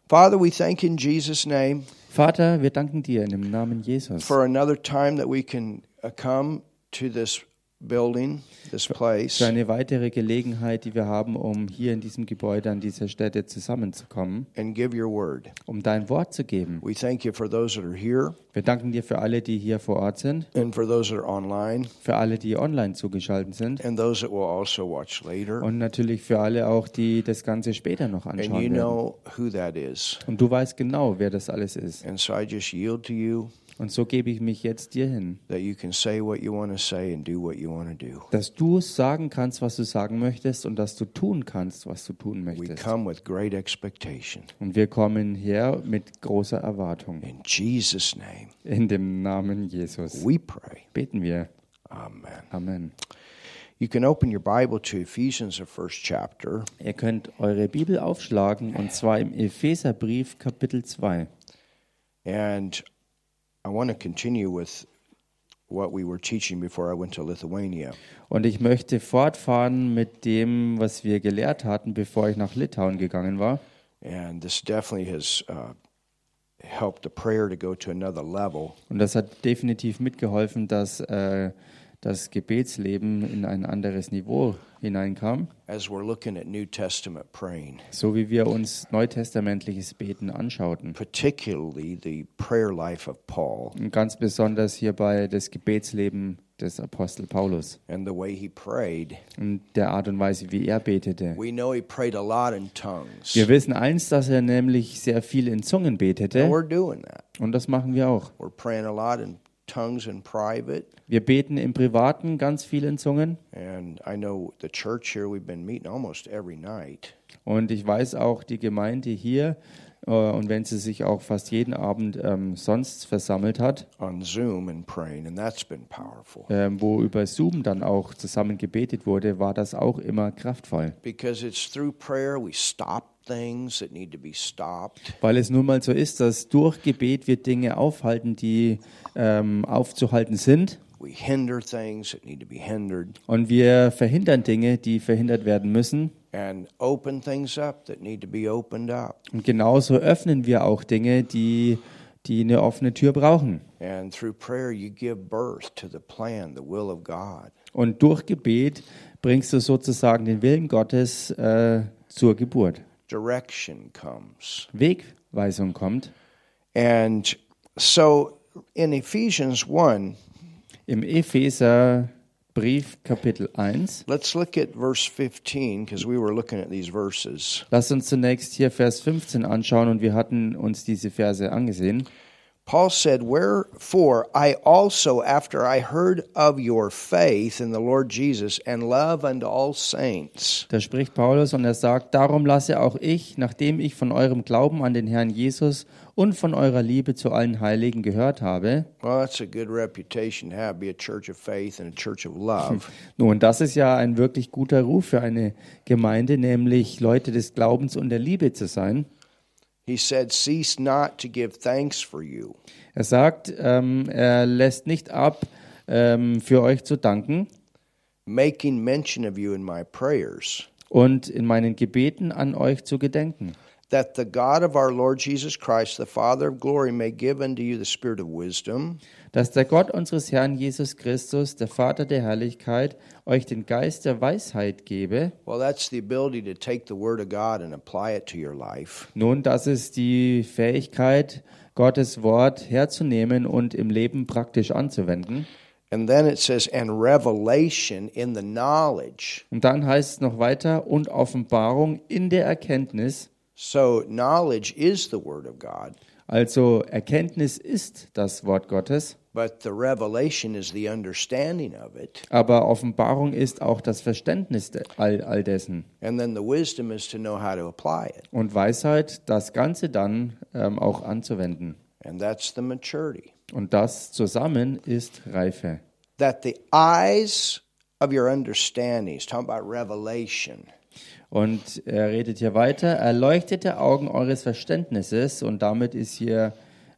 Father, we thank you in Jesus' name Vater, wir danken dir in dem Namen Jesus for another time that we can come to this building, this place, für eine weitere Gelegenheit, die wir haben, um hier in diesem Gebäude an dieser Stätte zusammenzukommen, and give your word. um dein Wort zu geben. We thank you for those that are here Wir danken dir für alle, die hier vor Ort sind, and for those that are online für alle, die online zugeschaltet sind and those that will also watch later. und natürlich für alle auch, die das Ganze später noch And anschauen you werden. know who that is. Und du weißt genau, wer das alles ist. And so I just yield to you Und so gebe ich mich jetzt dir hin, that you can say what you want to say and do what you want to do. dass du sagen kannst, was du sagen möchtest und dass du tun kannst, was du tun We möchtest. come with great expectation. Und wir kommen her mit großer Erwartung. In Jesus' name, In dem Namen Jesus we pray. beten wir. Amen. Amen. You can open your Bible to Ephesians, the first chapter. Ihr könnt eure Bibel aufschlagen, und zwar im Epheserbrief Kapitel 2. And I want to continue with what we were teaching before I went to Lithuania. Und ich möchte fortfahren mit dem, was wir gelehrt hatten, bevor ich nach Litauen gegangen war. And this definitely has helped the prayer to go to another level. Und das hat definitiv mitgeholfen, dass das Gebetsleben in ein anderes Niveau hineinkam, As we're looking at New Testament praying, so wie wir uns neutestamentliches Beten anschauten. particularly the prayer life of Paul Und ganz besonders hierbei das Gebetsleben des Apostel Paulus and the way he prayed. und der Art und Weise, wie er betete. We know he prayed a lot in tongues. Wir wissen eins, dass er nämlich sehr viel in Zungen And betete, we're doing that. und das machen wir auch. We're praying a lot in tongues in private. Wir beten im Privaten ganz viel in Zungen, And I know the church here, we've been meeting almost every night. und ich weiß auch, die Gemeinde hier, und wenn sie sich auch fast jeden Abend sonst versammelt hat, On Zoom and praying, and that's been powerful. wo über Zoom dann auch zusammen gebetet wurde, war das auch immer kraftvoll. Because it's through prayer we stop things that need to be stopped. Weil es nun mal so ist, dass durch Gebet wir Dinge aufhalten, die aufzuhalten sind, We hinder things that need to be hindered, und wir verhindern Dinge, die verhindert werden müssen. and open things up that need to be opened up. Und genauso öffnen wir auch Dinge, die eine offene Tür brauchen. And through prayer you give birth to the plan, the will of God. Und durch Gebet bringst du sozusagen den Willen Gottes zur Geburt. Direction comes. Wegweisung kommt. And so in Ephesians 1, Im Epheserbrief Kapitel 1, let's look at verse 15 because we were looking at these verses. lass uns zunächst hier Vers 15 anschauen, und wir hatten uns diese Verse angesehen. Paul said, "Wherefore I also, after I heard of your faith in the Lord Jesus and love unto all saints." Da spricht Paulus, und er sagt: Darum lasse auch ich, nachdem ich von eurem Glauben an den Herrn Jesus und von eurer Liebe zu allen Heiligen gehört habe. Well, that's a good reputation to have, be a church of faith and a church of love. Nun, das ist ja ein wirklich guter Ruf für eine Gemeinde, nämlich Leute des Glaubens und der Liebe zu sein. He said, "Cease not to give thanks for you." Er sagt, er lässt nicht ab, für euch zu danken Making mention of you in my prayers, und in meinen Gebeten an euch zu gedenken, that the God of our Lord Jesus Christ, the Father of glory, may give unto you the spirit of wisdom dass der Gott unseres Herrn Jesus Christus, der Vater der Herrlichkeit, euch den Geist der Weisheit gebe. Well, that's the ability to take the word of God and apply it to your life. Nun, das ist die Fähigkeit, Gottes Wort herzunehmen und im Leben praktisch anzuwenden. And then it says, and revelation in the knowledge. Und dann heißt es noch weiter, und Offenbarung in der Erkenntnis. So knowledge is the word of God, Also Erkenntnis ist das Wort Gottes, but the revelation is the understanding of it. aber Offenbarung ist auch das Verständnis all dessen. And then the wisdom is to know how to apply it. Und Weisheit, das Ganze dann auch anzuwenden. And that's the maturity. Und das zusammen ist Reife. That the eyes of your understanding, he's talking about revelation. Und er redet hier weiter, erleuchtete Augen eures Verständnisses, und damit ist hier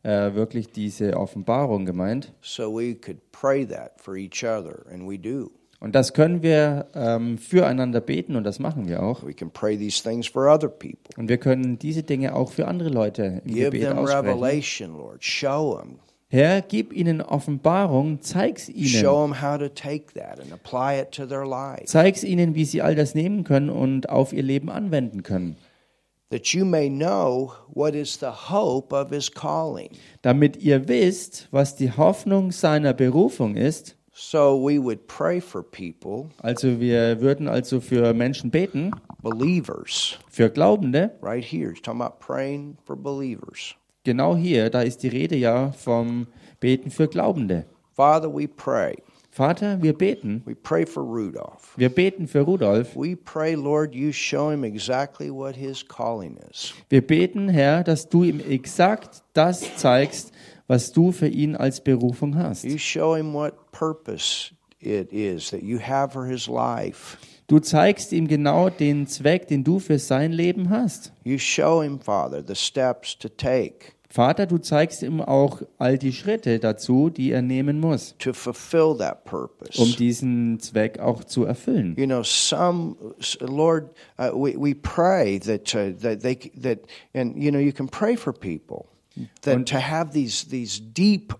wirklich diese Offenbarung gemeint. So we could pray that for each other, and we do. Und das können wir füreinander beten und das machen wir auch. We can pray these things for other people. Und wir können diese Dinge auch für andere Leute im Give Gebet them aussprechen. revelation, Lord. Show them. Herr, gib ihnen Offenbarung, zeig's ihnen. Show them how to take that and apply it to their life. Zeig's ihnen, wie sie all das nehmen können und auf ihr Leben anwenden können. That you may know what is the hope of his calling. Damit ihr wisst, was die Hoffnung seiner Berufung ist. So we would pray for people, Also wir würden also für Menschen beten, believers, für Glaubende. right here. He's talking about praying for believers. Genau hier, da ist die Rede ja vom Beten für Glaubende. Father, we pray. Vater, wir beten. We pray for Rudolph. Wir beten für Rudolf. We pray, Lord, you show him exactly what his calling is. Wir beten, Herr, dass du ihm exakt das zeigst, was du für ihn als Berufung hast. You show him what purpose it is that you have for his life. Du zeigst ihm genau den Zweck, den du für sein Leben hast. You show him, Father, the steps to take Vater, du zeigst ihm auch all die Schritte dazu, die er nehmen muss, to fulfill that purpose. um diesen Zweck auch zu erfüllen. You know, Lord, we pray that and you know, you can pray for people that to have these deep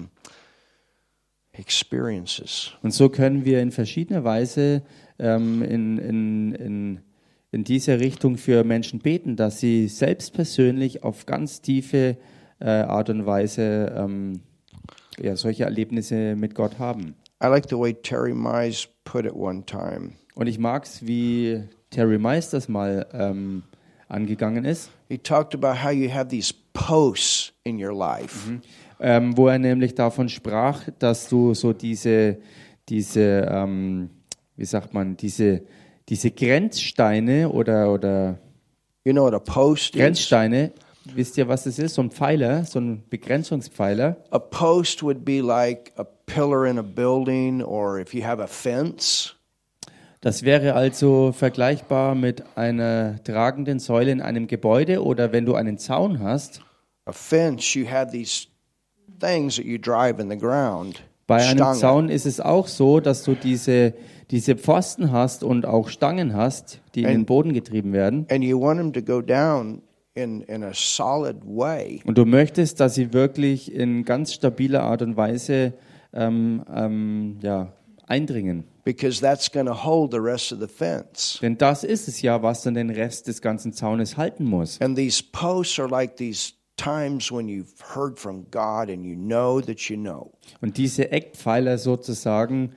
experiences. Und so können wir in verschiedener Weise in dieser Richtung für Menschen beten, dass sie selbst persönlich auf ganz tiefe Art und Weise solche Erlebnisse mit Gott haben. I like the way Terry Mize put it one time. Und ich mag es, wie Terry Mize das mal angegangen ist, He talked about how you have these posts in your life. wo er nämlich davon sprach, dass du so diese wie sagt man, diese Grenzsteine oder You know what a post is? Grenzsteine, wisst ihr, was das ist? So ein Pfeiler, so ein Begrenzungspfeiler. A post would be like a pillar in a building, or if you have a fence. Das wäre also vergleichbar mit einer tragenden Säule in einem Gebäude oder wenn du einen Zaun hast. A fence, you have these things that you drive in the ground. Bei einem Stangen. Zaun ist es auch so, dass du diese Pfosten hast und auch Stangen hast, die in den Boden getrieben werden. And you want them to go down in a solid way. Und du möchtest, dass sie wirklich in ganz stabiler Art und Weise eindringen. Because that's going to hold the rest of the fence. Denn das ist es ja, was dann den Rest des ganzen Zaunes halten muss. And these posts are like these times when you've heard from God and you know that you know. Und diese Eckpfeiler sozusagen,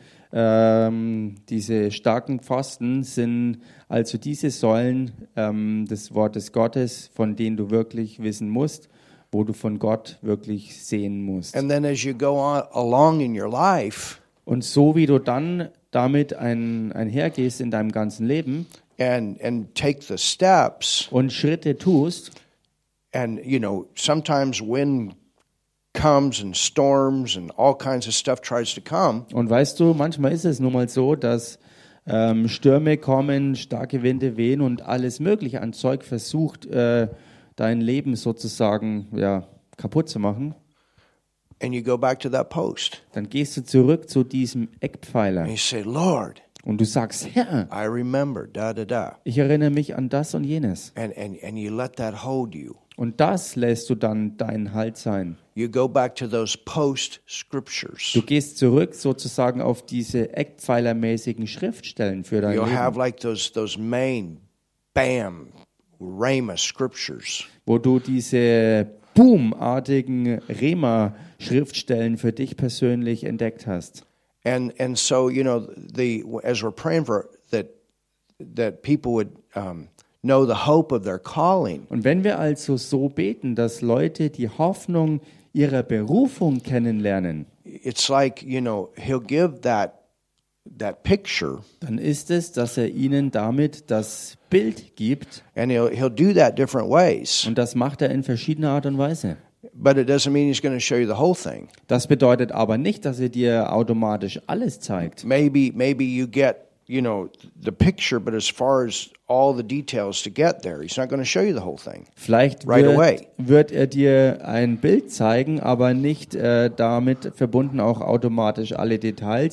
diese starken Pfosten sind also diese Säulen des Wortes Gottes, von denen du wirklich wissen musst, wo du von Gott wirklich sehen musst. And then as you go on along in your life, Und so wie du dann damit einhergehst in deinem ganzen Leben and take the steps, und Schritte tust, and you know, sometimes wind comes and storms and all kinds of stuff tries to come. und weißt du, manchmal ist es nun mal so, dass Stürme kommen, starke Winde wehen und alles mögliche an Zeug versucht, dein Leben sozusagen kaputt zu machen. And you go back to that post. Dann gehst du zurück zu diesem Eckpfeiler And you say, Lord, und du sagst, Herr, I remember, da, da, da. ich erinnere mich an das und jenes. And you let that hold you. Und das lässt du dann dein Halt sein. You go back to those post scriptures. Du gehst zurück sozusagen auf diese eckpfeilermäßigen Schriftstellen für dein You'll Leben, have like those main, bam, rhema scriptures. wo du diese boomartigen Rema-Schriftstellen für dich persönlich entdeckt hast. And so, you know, as we're praying for that people would know the hope of their calling. Und wenn wir also so beten, dass Leute die Hoffnung ihrer Berufung kennenlernen, It's like, you know, he'll give that picture, dann ist es, dass er ihnen damit das Bild gibt. and he'll do that different ways. Und das macht er in verschiedener Art und Weise. But it doesn't mean he's going to show you the whole thing. Das bedeutet aber nicht, dass er dir automatisch alles zeigt. Maybe you get, you know, the picture, but as far as all the details to get there, he's not going to show you the whole thing. Vielleicht Right away. wird er dir ein Bild zeigen, aber nicht damit verbunden auch automatisch alle Details.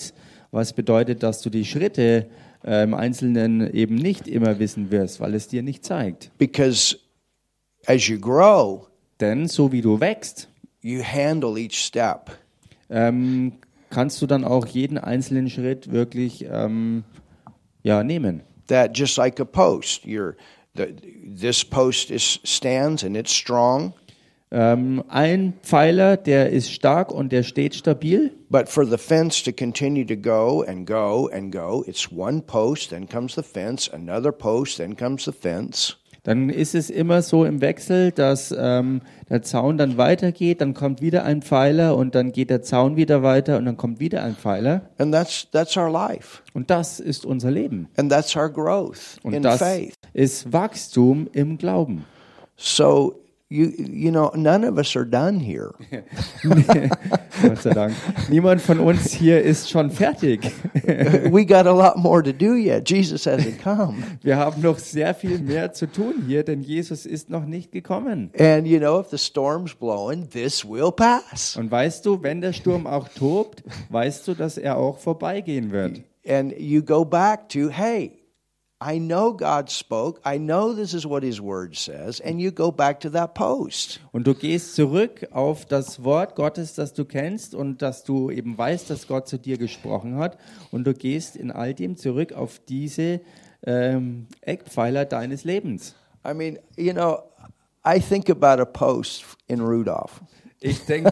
was bedeutet, dass du die Schritte im Einzelnen eben nicht immer wissen wirst, weil es dir nicht zeigt. Because as you grow, Denn so wie du wächst, you handle each step. kannst du dann auch jeden einzelnen Schritt wirklich nehmen. That just like a post, this post stands and it's strong. Ein Pfeiler, der ist stark und der steht stabil. But for the fence to continue to go and go and go, it's one post, then comes the fence, another post, then comes the fence. Dann ist es immer so im Wechsel, dass der Zaun dann weitergeht, dann kommt wieder ein Pfeiler und dann geht der Zaun wieder weiter und dann kommt wieder ein Pfeiler. And that's our life. Und das ist unser Leben. And that's our growth Und in das faith. ist Wachstum im Glauben. So you know, none of us are done here. Gott sei Dank. Niemand von uns hier ist schon fertig. We got a lot more to do yet. Jesus hasn't come. Wir haben noch sehr viel mehr zu tun hier, denn Jesus ist noch nicht gekommen. And you know, if the storm's blowing, this will pass. Und weißt du, wenn der Sturm auch tobt, weißt du, dass er auch vorbeigehen wird. And you go back to, hey, I know God spoke. I know this is what his word says. And you go back to that post. Und du gehst zurück auf das Wort Gottes, das du kennst und dass du eben weißt, dass Gott zu dir gesprochen hat. Und du gehst in all dem zurück auf diese Eckpfeiler deines Lebens. I mean, you know, I think about a post in Rudolph. Ich denke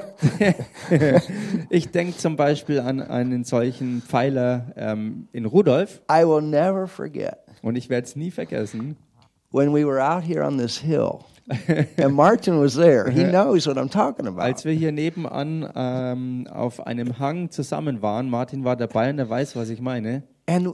zum Beispiel an einen solchen Pfeiler in Rudolf. I will never forget Und ich werde es nie vergessen, when we were out here on this hill. And Martin was there. He knows what I'm talking about. als wir hier nebenan auf einem Hang zusammen waren. Martin war dabei und er weiß, was ich meine. And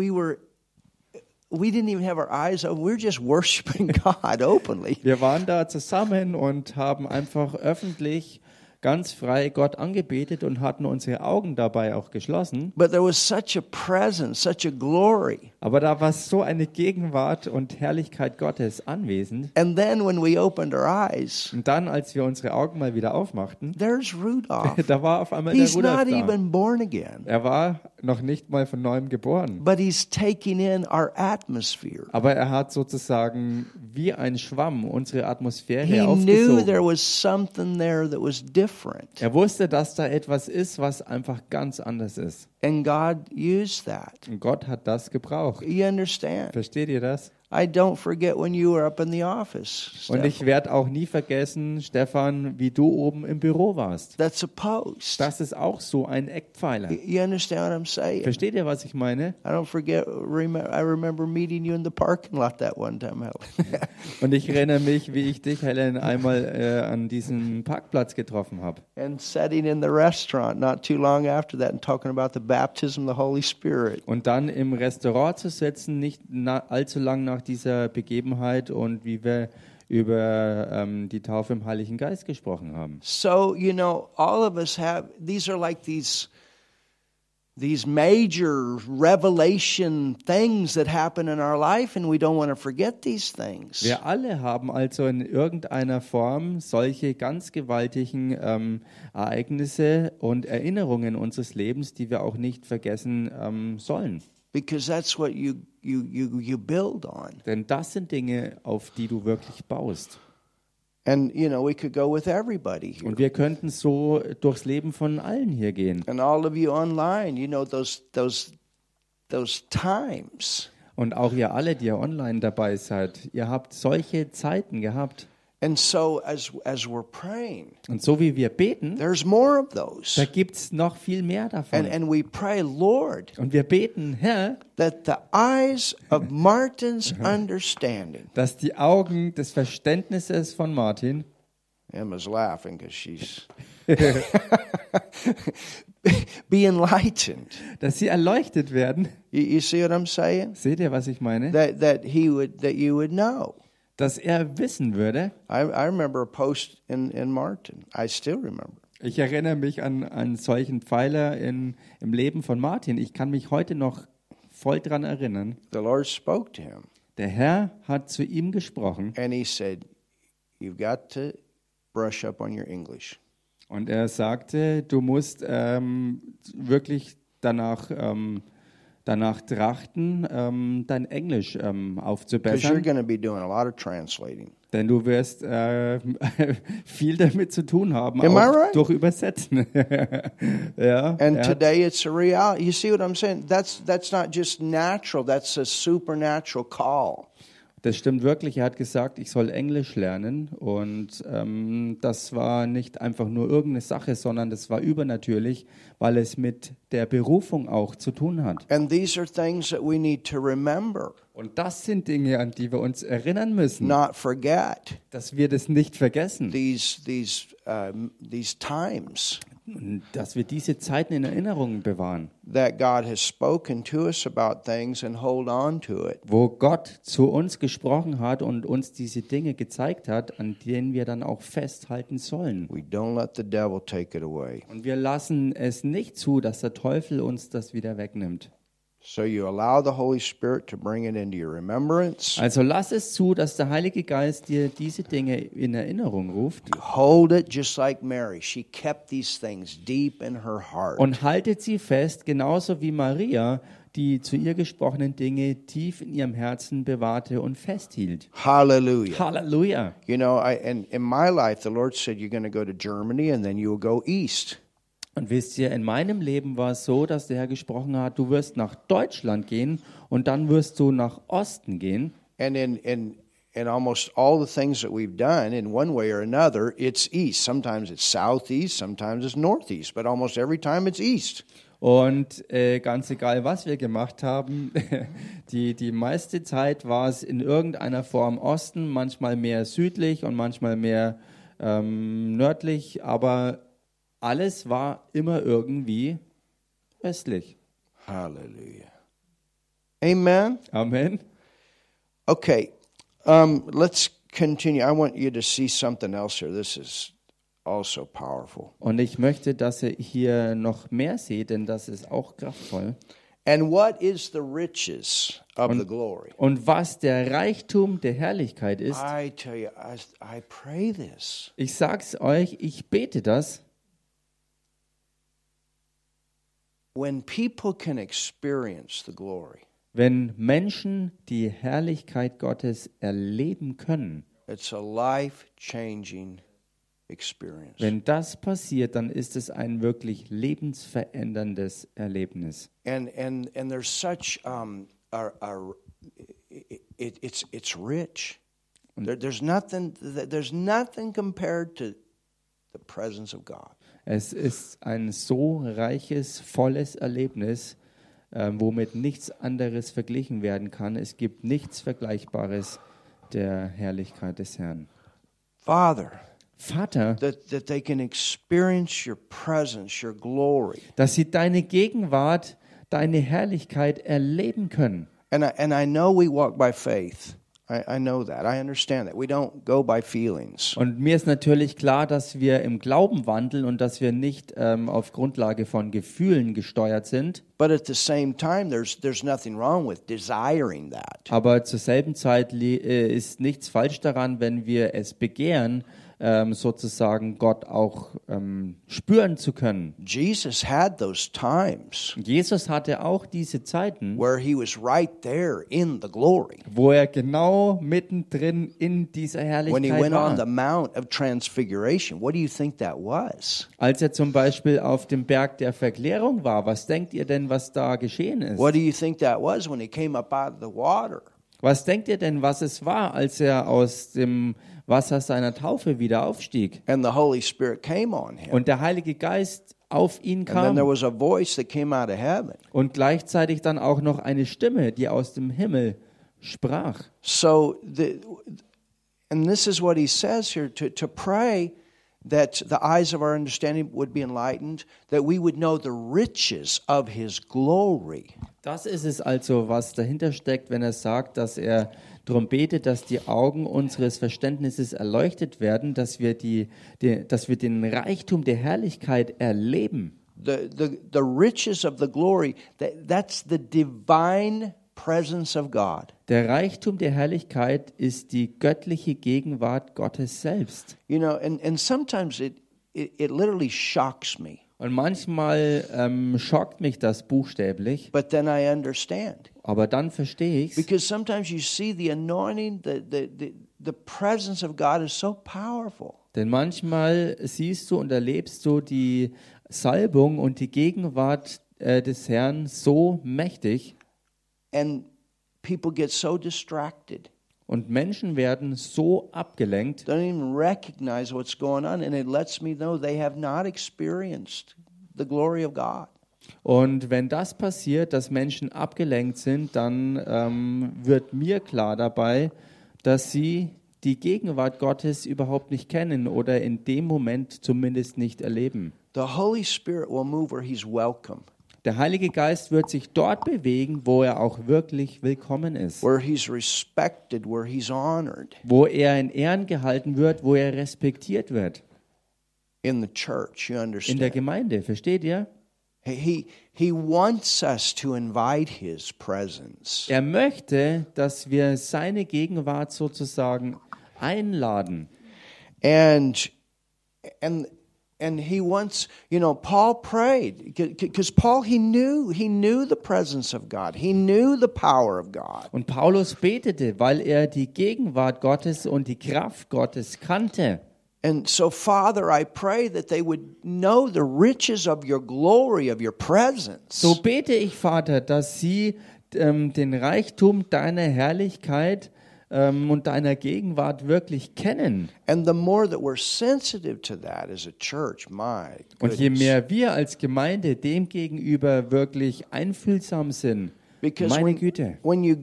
we didn't even have our eyes open. We were just worshiping God openly. Wir waren da zusammen und haben einfach öffentlich ganz frei Gott angebetet und hatten unsere Augen dabei auch geschlossen. But there was such a presence, such a glory. Aber da war so eine Gegenwart und Herrlichkeit Gottes anwesend. And then when we opened our eyes, Und dann, als wir unsere Augen mal wieder aufmachten, there's Rudolph. da war auf einmal He's der Rudolf not da. even born again, Er war noch nicht mal von neuem geboren. but he's taking in our atmosphere. Aber er hat sozusagen wie ein Schwamm unsere Atmosphäre He knew aufgesogen. there was something there that was different. Er wusste, dass da etwas ist, was einfach ganz anders ist. And God used that. Und Gott hat das gebraucht. You understand? Versteht ihr das? I don't forget when you were up in the office. Und ich werde auch nie vergessen, Stefan, wie du oben im Büro warst. That's a post. Das ist auch so ein Eckpfeiler. You understand what I'm saying? Versteht ihr, was ich meine? I don't forget. I remember meeting you in the parking lot that one time, Helen. Und ich erinnere mich, wie ich dich, Helen, einmal an diesem Parkplatz getroffen habe. And sitting in the restaurant not too long after that and talking about the baptism of the Holy Spirit. Und dann im Restaurant zu sitzen, nicht allzu lang nach dieser Begebenheit und wie wir über die Taufe im Heiligen Geist gesprochen haben. So, you know, all of us have, these are like these major revelation things that happen in our life, and we don't want to forget these things. Wir alle haben also in irgendeiner Form solche ganz gewaltigen Ereignisse und Erinnerungen unseres Lebens, die wir auch nicht vergessen sollen. Because that's what you build on. Denn das sind Dinge, auf die du wirklich baust. And, you know, we could go with everybody here. Und wir könnten so durchs Leben von allen hier gehen. And all of you online, you know, those times. Und auch ihr alle, die ihr online dabei seid, ihr habt solche Zeiten gehabt. And so as we're praying, Und so wie wir beten, there's more of those. da gibt es noch viel mehr davon. And we pray, Lord, Und wir beten, Herr, that the eyes of Martin's understanding. dass die Augen des Verständnisses von Martin, Emma's laughing because she's be enlightened. dass sie erleuchtet werden. You see what I'm saying? Seht ihr, was ich meine? That you would know. Dass er wissen würde. I remember a post in Martin. I still remember. Ich erinnere mich an einen solchen Pfeiler im Leben von Martin. Ich kann mich heute noch voll dran erinnern. The Lord spoke to him. Der Herr hat zu ihm gesprochen. And he said, you've got to brush up on your English. Und er sagte, du musst wirklich danach trachten, dein Englisch because you're aufzubessern, going to be doing a lot of translating. denn du wirst viel damit zu tun haben, Am I auch right? durch Übersetzen. Ja, And er hat- today it's a reality. You see what I'm saying? That's not just natural. That's a supernatural call. Das stimmt wirklich. Er hat gesagt, ich soll Englisch lernen. Und das war nicht einfach nur irgendeine Sache, sondern das war übernatürlich, weil es mit der Berufung auch zu tun hat. And these are things that we need to remember, Und das sind Dinge, an die wir uns erinnern müssen, not forget. dass wir das nicht vergessen. These times Und dass wir diese Zeiten in Erinnerung bewahren, that God has spoken to us about things and hold on to it. wo Gott zu uns gesprochen hat und uns diese Dinge gezeigt hat, an denen wir dann auch festhalten sollen. We don't let the devil take it away. Und wir lassen es nicht zu, dass der Teufel uns das wieder wegnimmt. So you allow the Holy Spirit to bring it into your remembrance. Also lass es zu, dass der Heilige Geist dir diese Dinge in Erinnerung ruft You hold it just like Mary. She kept these things deep in her heart. und haltet sie fest, genauso wie Maria, die zu ihr gesprochenen Dinge tief in ihrem Herzen bewahrte und festhielt. Hallelujah. Halleluja! You know, in my life, the Lord said you're going to go to Germany and then you will go east. Und wisst ihr, in meinem Leben war es so, dass der Herr gesprochen hat, du wirst nach Deutschland gehen und dann wirst du nach Osten gehen. And in almost all the things that we've done, in one way or another, it's east. Sometimes it's southeast, sometimes it's northeast, but almost every time it's east. Und ganz egal, was wir gemacht haben, die meiste Zeit war es in irgendeiner Form Osten, manchmal mehr südlich und manchmal mehr nördlich, aber alles war immer irgendwie östlich. Hallelujah. Amen. Amen. Okay, let's continue. I want you to see something else here. This is also powerful. Und ich möchte, dass ihr hier noch mehr seht, denn das ist auch kraftvoll. And what is the riches of the glory? Und was der Reichtum der Herrlichkeit ist, I tell you, I pray this. ich sag's euch, ich bete das, When people can experience the glory, wenn Menschen die Herrlichkeit Gottes erleben können. it's a life-changing experience. Wenn das passiert, dann ist es ein wirklich lebensveränderndes Erlebnis. And there's such it's rich. There's nothing compared to the presence of God. Es ist ein so reiches, volles Erlebnis, womit nichts anderes verglichen werden kann. Es gibt nichts Vergleichbares der Herrlichkeit des Herrn. Father, Vater, that they can experience your presence, your glory. dass sie deine Gegenwart, deine Herrlichkeit erleben können. And I know we walk by faith. I know that. I understand that. We don't go by feelings. Und mir ist natürlich klar, dass wir im Glauben wandeln und dass wir nicht auf Grundlage von Gefühlen gesteuert sind. But at the same time, there's nothing wrong with desiring that. Aber zur selben Zeit ist nichts falsch daran, wenn wir es begehren, sozusagen Gott auch spüren zu können. Jesus had those times Jesus hatte auch diese Zeiten, where he was right there in the glory. wo er genau mittendrin in dieser When he Herrlichkeit went on the war. Mount of Transfiguration, what do you think that was? Als er zum Beispiel auf dem Berg der Verklärung war, was denkt ihr denn, was da geschehen ist? What do you think that was when he came up out of the water? Was denkt ihr denn, was es war, als er aus dem Wasser seiner Taufe wieder aufstieg And the Holy Spirit came on him. und der Heilige Geist auf ihn And then there kam was a voice that came out of heaven. und gleichzeitig dann auch noch eine Stimme, die aus dem Himmel sprach. So, and this is what he says here, to pray that the eyes of our understanding would be enlightened, that we would know the riches of his glory. Das ist es also, was dahinter steckt, wenn er sagt, dass er darum betet, dass die Augen unseres Verständnisses erleuchtet werden, dass wir den Reichtum der Herrlichkeit erleben. The riches of the glory, that's the divine presence of God. Der Reichtum der Herrlichkeit ist die göttliche Gegenwart Gottes selbst. You know, and sometimes it literally shocks me. Und manchmal schockt mich das buchstäblich, but then I understand. aber dann verstehe ich es. Because sometimes you see the anointing, the presence of God is so powerful. Denn manchmal siehst du und erlebst du die Salbung und die Gegenwart des Herrn so mächtig And people get so distracted. und Menschen werden so abgelenkt, Don't even recognize what's going on. And it lets me know they have not experienced the glory of God. und wenn das passiert, dass Menschen abgelenkt sind, dann wird mir klar dabei, dass sie die Gegenwart Gottes überhaupt nicht kennen oder in dem Moment zumindest nicht erleben. The Holy Spirit will move where He's welcome, Der Heilige Geist wird sich dort bewegen, wo er auch wirklich willkommen ist, where He's respected, where He's honored wo er in Ehren gehalten wird, wo er respektiert wird. in the church. You In der understand? Gemeinde, versteht ihr? He wants us to invite His presence. Er möchte, dass wir seine Gegenwart sozusagen einladen. And he wants, Paul prayed because Paul he knew the presence of God. He knew the power of God. Und Paulus betete, weil er die Gegenwart Gottes und die Kraft Gottes kannte. And so, Father, I pray that they would know the riches of your glory, of your presence. So bete ich, Vater, dass sie den Reichtum deiner Herrlichkeit und deiner Gegenwart wirklich kennen. And the more that we're sensitive to that as a church, my Und je goodness. mehr wir als Gemeinde dem gegenüber wirklich einfühlsam sind, Because meine Güte. when you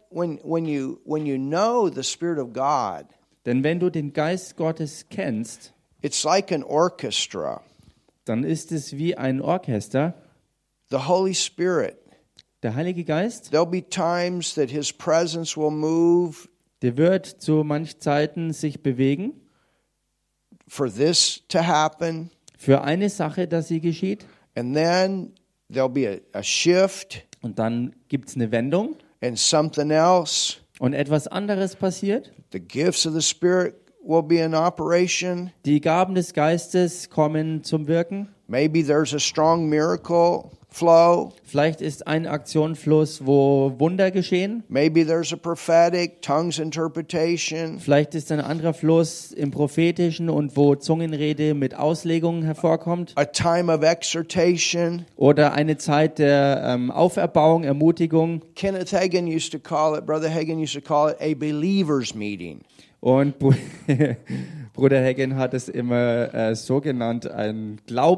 know the Spirit of God, Denn wenn du den Geist Gottes kennst, it's like an orchestra. dann ist es wie ein Orchester. The Holy Spirit, Der Heilige Geist, there'll be times that His presence will move der wird zu manch Zeiten sich bewegen for this to happen, für eine Sache, dass sie geschieht. and then there'll be a shift Und dann gibt es eine Wendung and something else. und etwas anderes passiert. The gifts of the Spirit will be in operation. Die Gaben des Geistes kommen zum Wirken. Maybe there's a strong miracle flow. Vielleicht ist ein Aktionfluss, wo Wunder geschehen. Maybe there's a prophetic, tongues interpretation. Vielleicht ist ein anderer Fluss im Prophetischen und wo Zungenrede mit Auslegungen hervorkommt. A time of exhortation. Oder eine Zeit der Auferbauung, Ermutigung. Kenneth Hagin used to call it, Brother Hagin used to call it a believer's meeting. Und Bruder Hagen hat es immer so genannt, ein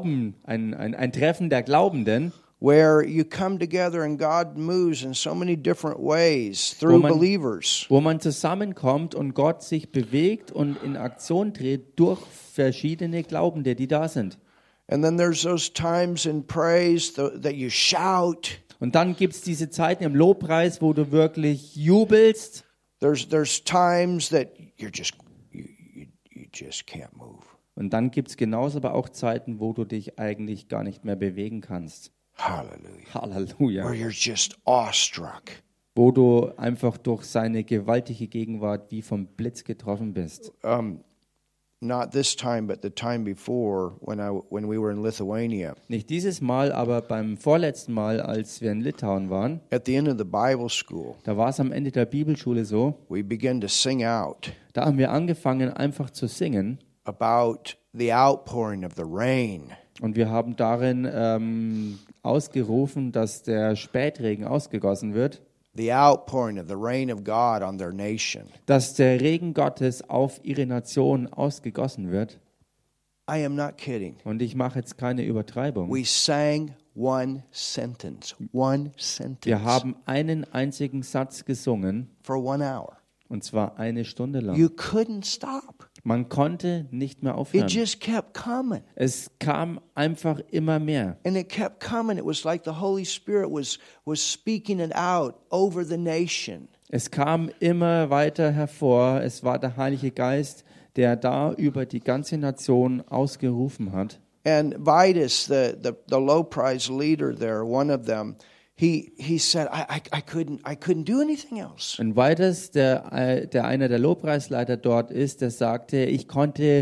Treffen der Glaubenden, Where you come together and God moves in so many different ways through believers. wo man zusammenkommt und Gott sich bewegt und in Aktion tritt durch verschiedene Glaubende, die da sind. And then there's those times in praise that you shout. Und dann gibt es diese Zeiten im Lobpreis, wo du wirklich jubelst. There's times that you just can't move. Und dann gibt es genauso aber auch Zeiten, wo du dich eigentlich gar nicht mehr bewegen kannst. Hallelujah. Halleluja. Where you're just awestruck. Wo du einfach durch seine gewaltige Gegenwart wie vom Blitz getroffen bist. Not this time, but the time before when we were in Lithuania. Nicht dieses Mal, aber beim vorletzten Mal, als wir in Litauen waren, At the end of the Bible school, da war es am Ende der Bibelschule so, we began to sing out da haben wir angefangen einfach zu singen about the outpouring of the rain. und wir haben darin ausgerufen, dass der Spätregen ausgegossen wird, The outpouring of the rain of God on their nation. dass der Regen Gottes auf ihre Nation ausgegossen wird. I am not kidding. Und ich mache jetzt keine Übertreibung. We sang one sentence Wir haben einen einzigen Satz gesungen, for 1 hour. und zwar eine Stunde lang. You couldn't stop. Man konnte nicht mehr It aufhören. just kept coming. Es kam einfach immer mehr. And it kept coming. It was like the Holy Spirit was speaking it out over the nation. Es kam immer weiter hervor. Es war der Heilige Geist, der da über die ganze Nation ausgerufen hat. And Vitus, the low prize leader there, one of them, he said, I couldn't do anything else. Und weiters, der einer der Lobpreisleiter dort ist, der sagte, ich konnte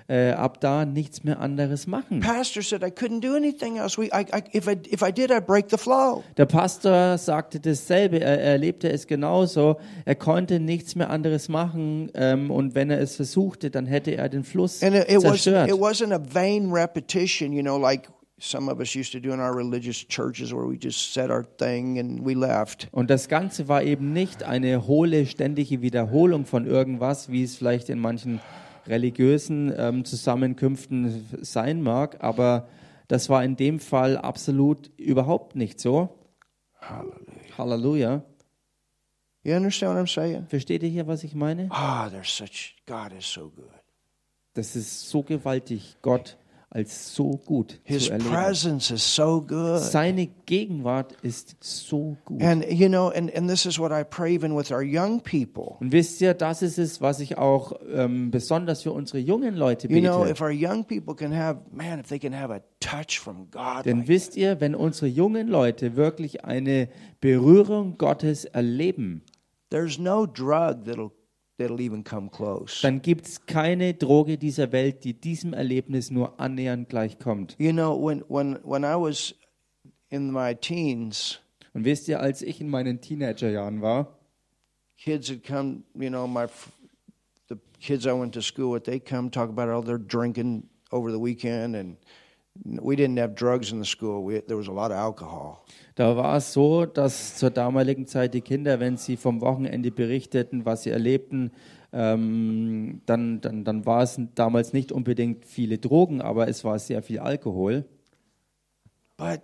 ab da nichts mehr anderes machen. Pastor said I couldn't do anything else. If I did, I'd break the flow. Der Pastor sagte dasselbe, er erlebte es genauso. Er konnte nichts mehr anderes machen und wenn er es versuchte, dann hätte er den Fluss And zerstört. it wasn't a vain repetition, like some of us used to do in our religious churches where we just said our thing and we left. Und das Ganze war eben nicht eine hohle, ständige Wiederholung von irgendwas, wie es vielleicht in manchen religiösen Zusammenkünften sein mag, aber das war in dem Fall absolut überhaupt nicht so. Hallelujah. Halleluja. You understand what I'm saying? Versteht ihr hier, was ich meine? God is so good. Das ist so gewaltig, Gott als so gut His zu erleben. presence is so good. Seine Gegenwart ist so gut. And and this is what I pray even with our young people. Und wisst ihr, das ist es, was ich auch besonders für unsere jungen Leute bete. If our young people if they can have a touch from God. Denn wisst ihr, wenn unsere jungen Leute wirklich eine Berührung Gottes erleben, there's no drug that'll even come close. dann gibt es keine Droge dieser Welt, die diesem Erlebnis nur annähernd gleichkommt. When I was in my teens, Und wisst ihr, als ich in meinen Teenagerjahren war, kids had come, the kids I went to school with, they come talk about how they're drinking over the weekend, and we didn't have drugs in the school. There was a lot of alcohol. da war es so, dass zur damaligen Zeit die Kinder, wenn sie vom Wochenende berichteten, was sie erlebten, dann war es damals nicht unbedingt viele Drogen, aber es war sehr viel Alkohol. But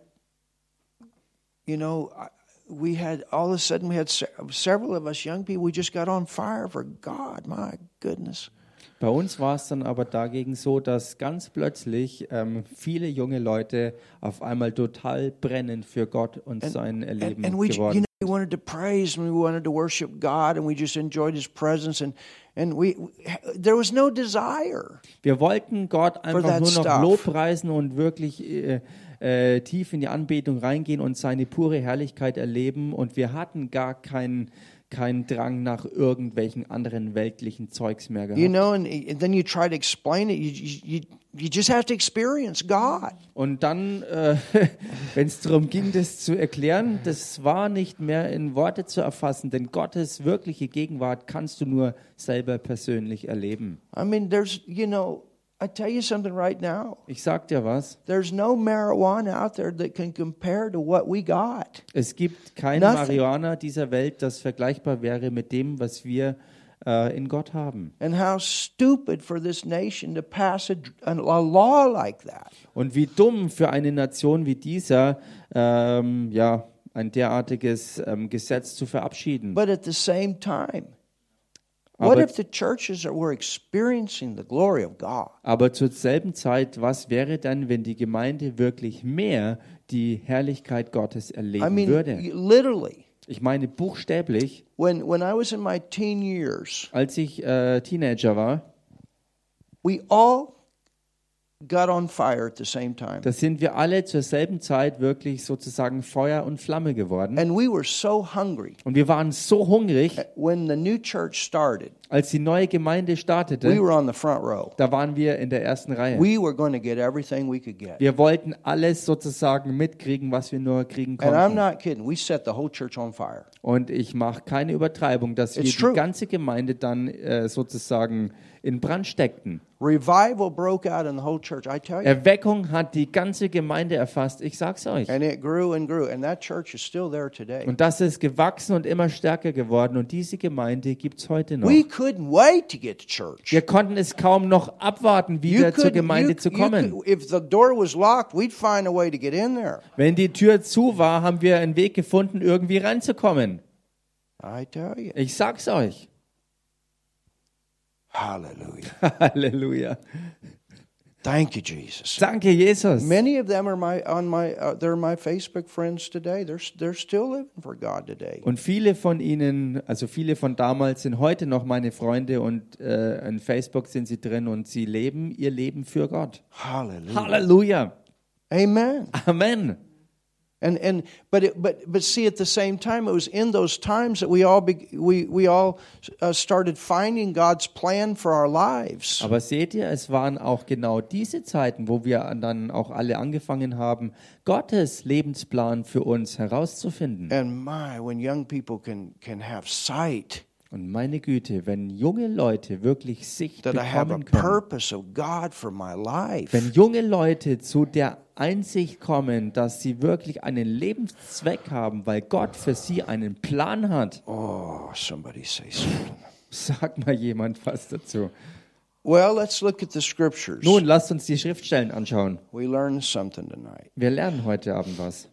we had all of a sudden several of us young people. We just got on fire for God. My goodness. Bei uns war es dann aber dagegen so, dass ganz plötzlich viele junge Leute auf einmal total brennend für Gott und sein Erleben And we geworden sind. we wanted to praise and we wanted to worship God and we just enjoyed His presence and there was no desire. Wir wollten Gott einfach that nur noch stuff. Lobpreisen und wirklich tief in die Anbetung reingehen und seine pure Herrlichkeit erleben und wir hatten gar keinen Drang nach irgendwelchen anderen weltlichen Zeugs mehr gehabt. And then you try to explain it. You just have to experience God. Und dann, wenn es darum ging, das zu erklären, das war nicht mehr in Worte zu erfassen, denn Gottes wirkliche Gegenwart kannst du nur selber persönlich erleben. I mean, I tell you something right now. Ich sag dir was, There's no marijuana out there that can compare to what we got. es gibt kein Nothing. Marihuana dieser Welt, das vergleichbar wäre mit dem, was wir in Gott haben. And how stupid for this nation to pass a law like that. Und wie dumm für eine Nation wie dieser, ein derartiges Gesetz zu verabschieden. But at the same time, what Aber, if the churches were experiencing the glory of God? aber zur selben Zeit, was wäre dann, wenn die Gemeinde wirklich mehr die Herrlichkeit Gottes erleben würde? Literally. Ich meine buchstäblich, When I was in my teen years, als ich Teenager war, we all got on fire at the same time. da sind wir alle zur selben Zeit wirklich sozusagen Feuer und Flamme geworden. And we were so hungry. Und wir waren so hungrig, When the new church started, als die neue Gemeinde we startete, were on the front row. da waren wir in der ersten Reihe. We were going to get everything we could get. Wir wollten alles sozusagen mitkriegen, was wir nur kriegen And I'm konnten. not kidding. We set the whole church on fire. Und ich mache keine Übertreibung, dass wir It's die true. ganze Gemeinde dann sozusagen in Brand steckten. Revival broke out in the whole church, I tell you. Erweckung hat die ganze Gemeinde erfasst, ich sag's euch. And it grew and grew. And that church is still there today. Und das ist gewachsen und immer stärker geworden und diese Gemeinde gibt's heute noch. We couldn't wait to get to church. Wir konnten es kaum noch abwarten, wieder zur Gemeinde zu kommen. If the door was locked, we'd find a way to get in there. Wenn die Tür zu war, haben wir einen Weg gefunden, irgendwie reinzukommen. I tell you. Ich sag's euch. Hallelujah. Halleluja. Thank you, Jesus. Danke, Jesus. Many of them are they're my Facebook friends today. They're still living for God today. Und viele von ihnen, also viele von damals, sind heute noch meine Freunde und in Facebook sind sie drin und sie leben ihr Leben für Gott. Hallelujah. Halleluja. Amen. Amen. But see, at the same time, it was in those times that we all started finding God's plan for our lives. Aber seht ihr, es waren auch genau diese Zeiten, wo wir dann auch alle angefangen haben, Gottes Lebensplan für uns herauszufinden. And when young people can have sight Und meine Güte, wenn junge Leute wirklich Sicht that I have a bekommen können, purpose of God for my life. wenn junge Leute zu der Einsicht kommen, dass sie wirklich einen Lebenszweck haben, weil Gott für sie einen Plan hat, Oh, somebody say something. sag mal jemand was dazu. Well, let's look at the scriptures. Nun, lasst uns die Schriftstellen anschauen. We learned something tonight. Wir lernen heute Abend was.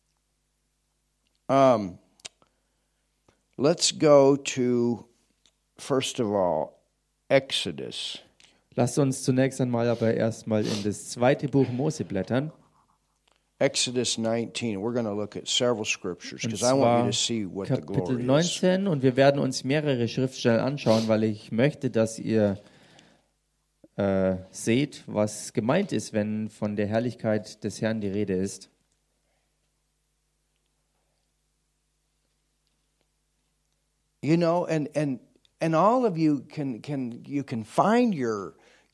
Let's go to, first of all, Exodus. Lasst uns zunächst einmal aber erstmal in das zweite Buch Mose blättern. Exodus 19. We're going to look at several scriptures Und because I want you zwar to see what the Kapitel glory is. 19 und wir werden uns mehrere Schriftstellen anschauen, weil ich möchte, dass ihr seht, was gemeint ist, wenn von der Herrlichkeit des Herrn die Rede ist. You know, and all of you can find your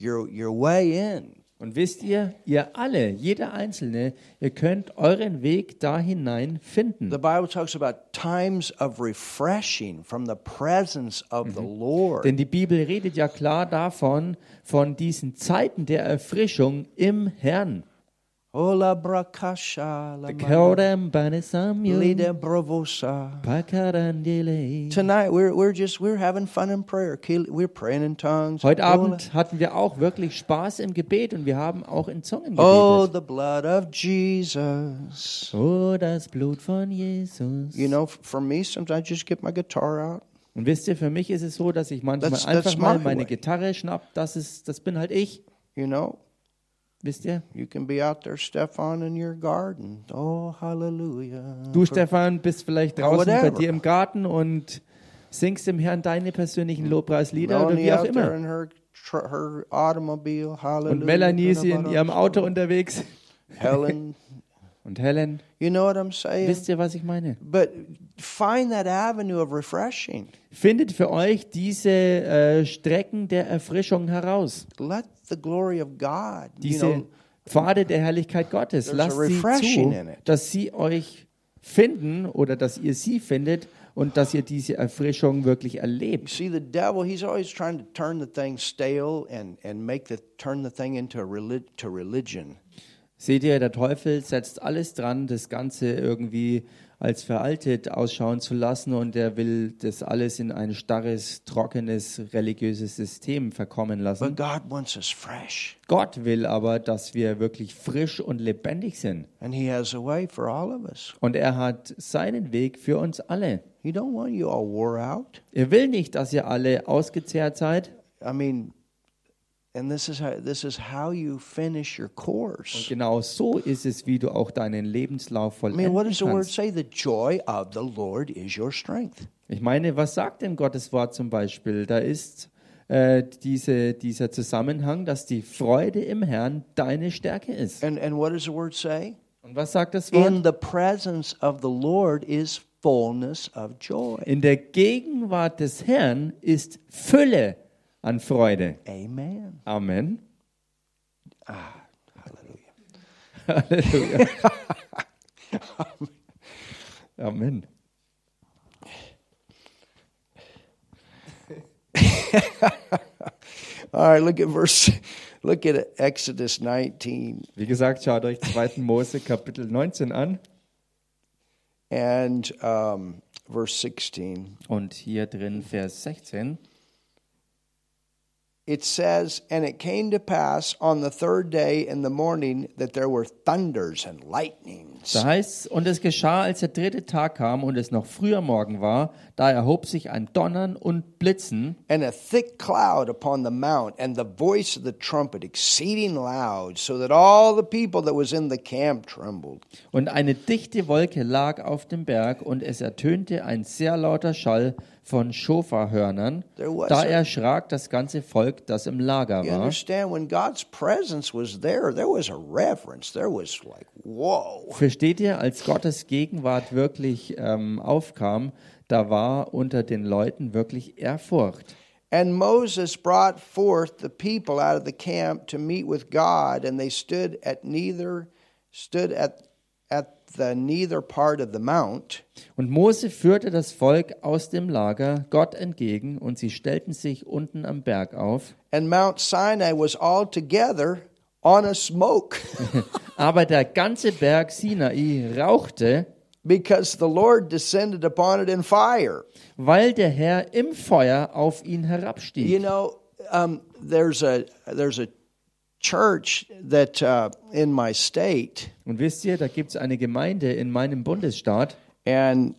way in. Und wisst ihr, ihr alle, jeder Einzelne, ihr könnt euren Weg da hinein finden. The Bible talks about times of refreshing from the presence of the Lord. Denn die Bibel redet ja klar davon, von diesen Zeiten der Erfrischung im Herrn. Ola brakasha la Kodem banesamyo, lida bravosa. pakarandele. Tonight we're having fun in prayer. We're praying in tongues. Heute Abend hatten wir auch wirklich Spaß im Gebet und wir haben auch in Zungen Oh, gebetet. the blood of Jesus. Oh, das Blut von Jesus. You know, for me, sometimes I just get my guitar out. Und wisst ihr, für mich ist es so, dass ich manchmal That's einfach mal my meine way. Gitarre schnapp. Das bin halt ich. You know, Wisst ihr? you can be out there, Stefan, in your garden. Oh, hallelujah. Du, Stefan, bist vielleicht draußen bei whatever. dir im Garten und singst dem Herrn deine persönlichen Lobpreislieder oder Melanie wie auch out there immer. in her automobile. Hallelujah. Und Melanie ist in ihrem Auto unterwegs. Helen. Und Helen, You know what I'm saying? wisst ihr, was ich meine? But find that avenue of refreshing. Findet für euch diese Strecken der Erfrischung heraus. Let the glory of God, Diese Pfade der Herrlichkeit Gottes. there's Lasst a sie refreshing zu, in it. dass sie euch finden oder dass ihr sie findet und dass ihr diese Erfrischung wirklich You erlebt. see, the devil, he's always trying to turn the thing stale and turn the thing into religion. Seht ihr, der Teufel setzt alles dran, das Ganze irgendwie als veraltet ausschauen zu lassen und er will das alles in ein starres, trockenes, religiöses System verkommen lassen. But God wants us fresh. Gott will aber, dass wir wirklich frisch und lebendig sind. And he has a way for all of us. Und er hat seinen Weg für uns alle. He don't want you all wore out. Er will nicht, dass ihr alle ausgezehrt seid. I mean, and this is how you finish your Und course. genau so ist es, wie du auch deinen Lebenslauf I mean, what vollenden does the word kannst. say? The joy of the Lord is your strength. Ich meine, was sagt denn Gottes Wort zum Beispiel? Da ist dieser Zusammenhang, dass die Freude im Herrn deine Stärke ist. And what does the word say? Und was sagt das Wort? In the presence of the Lord is fullness of joy. In der Gegenwart des Herrn ist Fülle an Freude. Amen. Amen. Hallelujah. Halleluja. Amen. All right, look at Exodus 19 Wie gesagt, schaut euch 2. Mose Kapitel 19 an and verse 16. und hier drin Vers 16. It says, "And it came to pass on the third day in the morning that there were thunders and lightnings." Da heißt, und es geschah, als der 3. Tag kam und es noch früher Morgen war, da erhob sich ein Donnern und Blitzen And a thick cloud upon the mount, and the voice of the trumpet exceeding loud, so that all the people that was in the camp trembled. und eine dichte Wolke lag auf dem Berg und es ertönte ein sehr lauter Schall, von Schofarhörnern. There was Da a- erschrak das ganze Volk, das im Lager You war. understand, when God's presence was there was a reverence. There was like, whoa. Versteht ihr, als Gottes Gegenwart wirklich aufkam, da war unter den Leuten wirklich Ehrfurcht. And Moses brought forth the people out of the camp to meet with God, and they stood at the neither part of the mount. Und Mose führte das Volk aus dem Lager Gott entgegen, und sie stellten sich unten am Berg auf. And Mount Sinai was altogether on a smoke, Aber der ganze Berg Sinai rauchte, because the Lord descended upon it in fire. weil der Herr im Feuer auf ihn You herabstieg. know, there's a church that in my state, Und wisst ihr, da gibt es eine Gemeinde in meinem Bundesstaat, and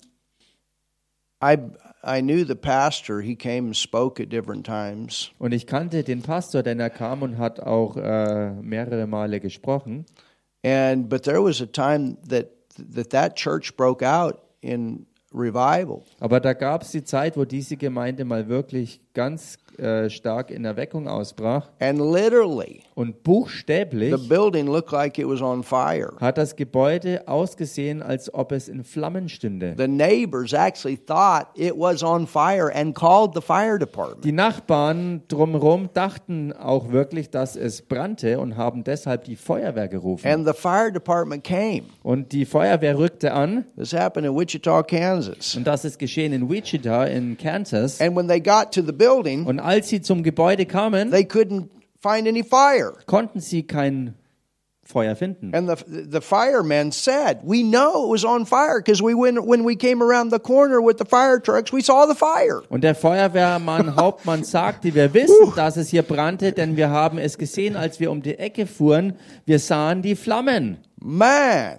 I knew the pastor. He came and spoke at different times. und ich kannte den Pastor, denn er kam und hat auch mehrere Male gesprochen. But there was a time that church broke out in revival. Aber da gab es die Zeit, wo diese Gemeinde mal wirklich ganz stark in Erweckung ausbrach. And literally, Und the buchstäblich building looked like it was on fire. hat das Gebäude ausgesehen, als ob es in Flammen stünde. The neighbors actually thought it was on fire and called the fire department. Die Nachbarn drumherum dachten auch wirklich, dass es brannte und haben deshalb die Feuerwehr gerufen. And the fire department came. Und die Feuerwehr rückte an. This happened in Wichita, Kansas. Und das ist geschehen in Wichita in Kansas. And when they got to the building, Und als sie zum Gebäude kamen, they couldn't find any fire. konnten sie kein Feuer finden. And the firemen said, "We know it was on fire because when we came around the corner with the fire trucks, we saw the fire." Und der Feuerwehrmann, Hauptmann sagte, wir wissen, dass es hier brannte, denn wir haben es gesehen, als wir um die Ecke fuhren. Wir sahen die Flammen. Man,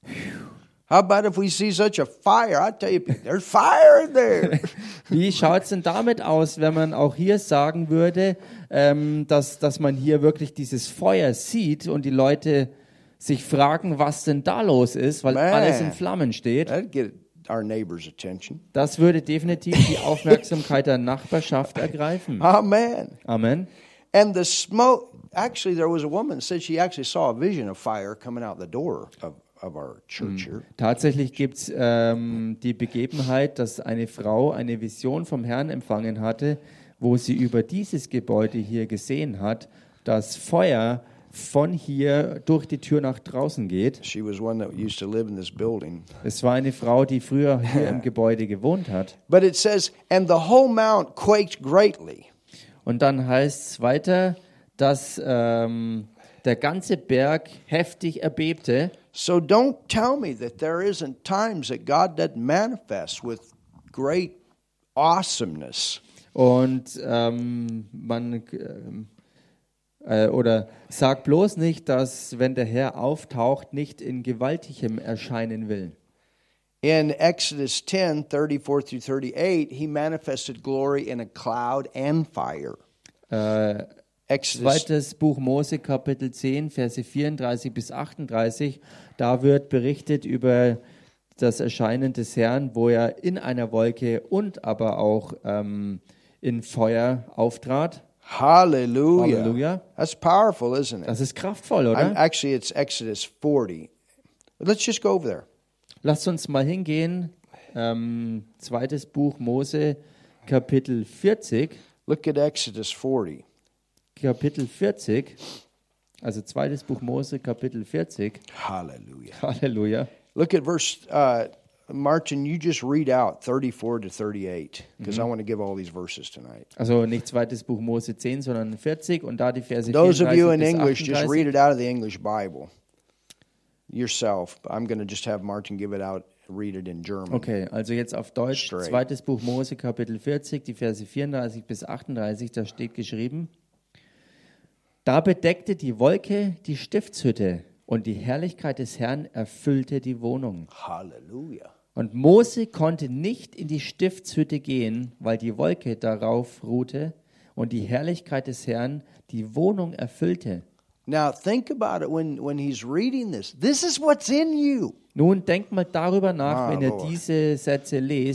how about if we see such a fire? I tell you, there's fire in there. Wie schaut es denn damit aus, wenn man auch hier sagen würde, dass man hier wirklich dieses Feuer sieht und die Leute sich fragen, was denn da los ist, weil Man. alles in Flammen steht? That'd get our neighbors' attention. Das würde definitiv die Aufmerksamkeit der Nachbarschaft ergreifen. Amen. Amen. And the smoke. Actually, there was a woman that said she actually saw a vision of fire coming out the door of our church here. Tatsächlich gibt es die Begebenheit, dass eine Frau eine Vision vom Herrn empfangen hatte, wo sie über dieses Gebäude hier gesehen hat, dass Feuer von hier durch die Tür nach draußen geht. She was one that used to live in this building. Es war eine Frau, die früher hier im Gebäude gewohnt hat. But it says, and the whole mount quaked greatly. Und dann heißt es weiter, dass der ganze Berg heftig erbebte. So don't tell me that there isn't times that God doesn't manifest with great awesomeness. Und oder sag bloß nicht, dass, wenn der Herr auftaucht, nicht in gewaltigem erscheinen will. In Exodus 10, 34 through 38, he manifested glory in a cloud and fire. Exodus, Zweites Buch Mose, Kapitel 10, Verse 34 bis 38. Da wird berichtet über das Erscheinen des Herrn, wo er in einer Wolke und aber auch in Feuer auftrat. hallelujah. Halleluja. That's powerful, isn't it? Das ist kraftvoll, oder? Actually, it's Exodus 40. But let's just go over there. Lasst uns mal hingehen. Zweites Buch Mose, Kapitel 40. Look at Exodus 40. Kapitel 40. Also zweites Buch Mose, Kapitel 40. Hallelujah. Halleluja. Look at verse, Martin, you just read out 34 to 38, because I want to give all these verses tonight. Also nicht zweites Buch Mose 10, sondern 40 und da die Verse Those of you 34 in bis English, just read 38. it out of the English Bible yourself. I'm going to just have Martin give it out, read it in German. Okay, also jetzt auf Deutsch, Straight. zweites Buch Mose, Kapitel 40, die Verse 34 bis 38, da steht geschrieben: Da bedeckte die Wolke die Stiftshütte und die Herrlichkeit des Herrn erfüllte die Wohnung. Hallelujah. Und Mose konnte nicht in die Stiftshütte gehen, weil die Wolke darauf ruhte und die Herrlichkeit des Herrn die Wohnung erfüllte. Now think about it when he's reading this. This is what's in you. Nun denkt mal darüber nach, Ah, wenn ihr Lord. diese Sätze lest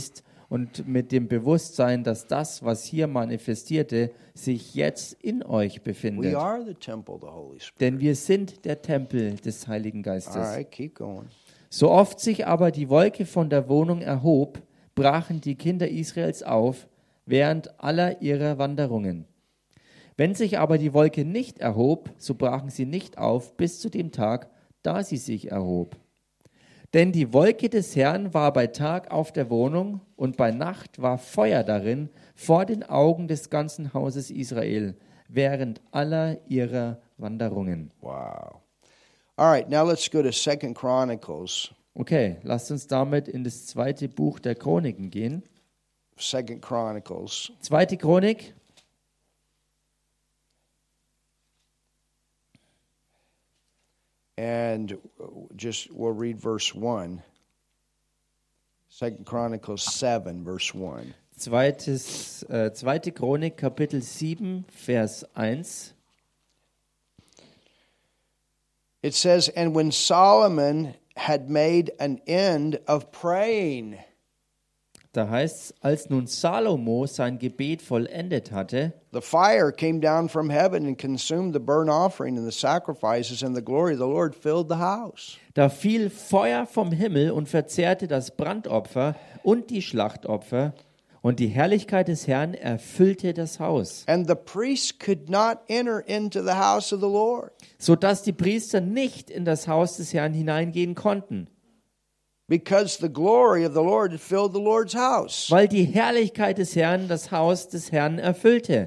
und mit dem Bewusstsein, dass das, was hier manifestierte, sich jetzt in euch We befindet. are the temple of the Holy Spirit. Denn wir sind der Tempel des Heiligen Geistes. All right, keep going. So oft sich aber die Wolke von der Wohnung erhob, brachen die Kinder Israels auf, während aller ihrer Wanderungen. Wenn sich aber die Wolke nicht erhob, so brachen sie nicht auf bis zu dem Tag, da sie sich erhob. Denn die Wolke des Herrn war bei Tag auf der Wohnung und bei Nacht war Feuer darin vor den Augen des ganzen Hauses Israel, während aller ihrer Wanderungen. Wow. All right, now let's go to 2 Chronicles. Okay, lasst uns damit in das zweite Buch der Chroniken gehen. 2 Chronicles. Zweite Chronik, And we'll read verse 1. 2 Chronicles 7, verse 1. zweite Chronik, Kapitel 7, Vers 1. It says, And when Solomon had made an end of praying. Da heißt es, als nun Salomo sein Gebet vollendet hatte, The fire came down from heaven and consumed the burnt offering and the sacrifices, and the glory of the Lord filled the house. da fiel Feuer vom Himmel und verzehrte das Brandopfer und die Schlachtopfer, und die Herrlichkeit des Herrn erfüllte das Haus, And the priests could not enter into the house of the Lord, sodass die Priester nicht in das Haus des Herrn hineingehen konnten, because the glory of the Lord had filled the Lord's house. weil die Herrlichkeit des Herrn das Haus des Herrn erfüllte.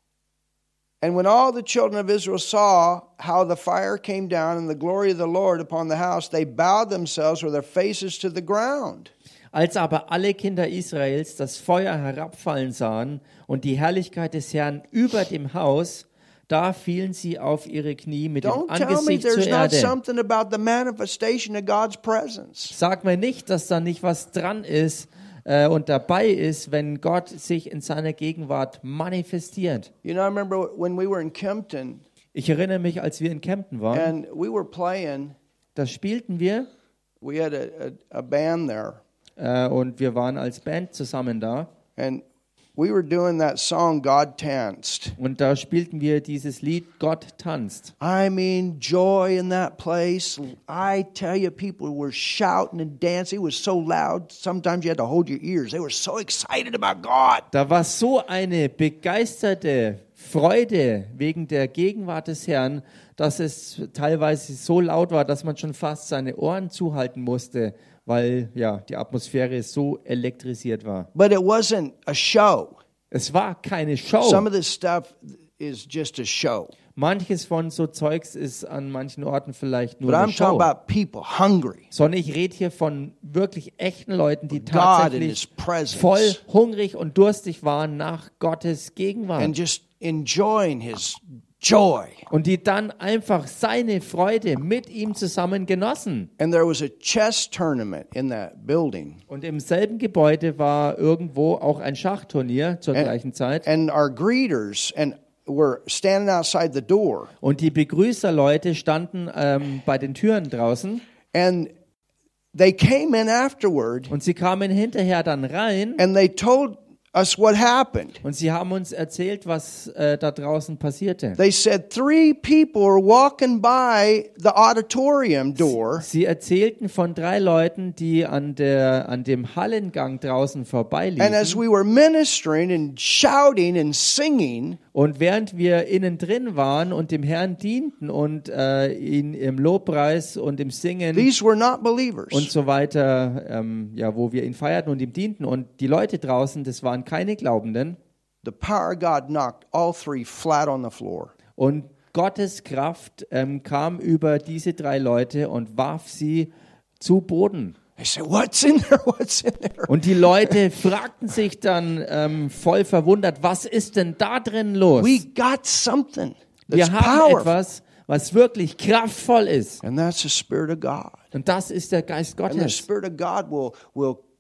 And when all the children of Israel saw how the fire came down and the glory of the Lord upon the house, they bowed themselves with their faces to the ground. Als aber alle Kinder Israels das Feuer herabfallen sahen und die Herrlichkeit des Herrn über dem Haus, da fielen sie auf ihre Knie mit dem Don't tell me Angesicht zur there's not Erde. something about the manifestation of God's presence. Sag mir nicht, dass da nicht was dran ist und dabei ist, wenn Gott sich in seiner Gegenwart manifestiert. You know, I remember when we were in Kempton Ich erinnere mich, als wir in Kempten waren, and we were playing, da spielten wir we had a band there, und wir waren als Band zusammen da. and we were doing that song, God Danced. Und da spielten wir dieses Lied Gott tanzt. I mean, joy in that place. I tell you, people were shouting and dancing. It was so loud, sometimes you had to hold your ears. They were so excited about God. Da war so eine begeisterte Freude wegen der Gegenwart des Herrn, dass es teilweise so laut war, dass man schon fast seine Ohren zuhalten musste, weil ja die Atmosphäre so elektrisiert war. But it wasn't a show. Es war keine Some Show. of this stuff is just a show. Manches von so Zeugs ist an manchen Orten vielleicht nur But eine I'm talking Show. about people hungry. Sondern ich rede hier von wirklich echten Leuten, die God in tatsächlich His presence. voll hungrig und durstig waren nach Gottes And Gegenwart. just enjoying His joy. Und die dann einfach seine Freude mit ihm zusammen genossen. And there was a chess tournament in that building. Und im selben Gebäude war irgendwo auch ein Schachturnier zur gleichen Zeit. And our greeters were standing outside the door. Und die Begrüßerleute standen bei den Türen draußen. And they came in afterward Und sie kamen hinterher dann rein. and they told us what happened. Und sie haben uns erzählt, was da draußen passierte. They said 3 people were walking by the auditorium door, Sie erzählten von 3 Leuten, die an dem Hallengang draußen and as vorbeiliefen. we were ministering and shouting and singing, Und während wir innen drin waren und dem Herrn dienten und ihn im Lobpreis und im Singen these were not believers. und so weiter, ja, wo wir ihn feierten und ihm dienten und die Leute draußen, das waren keine Glaubenden. The power of God knocked all 3 flat on the floor. Und Gottes Kraft kam über diese 3 Leute und warf sie zu Boden. They said, "What's in there? What's in there?" Und die Leute fragten sich dann voll verwundert, was ist denn da drin los? We got something that's Wir haben powerful, etwas, was wirklich kraftvoll ist. and that's the Spirit of God. Und das ist der Geist And the Gottes. Spirit of God will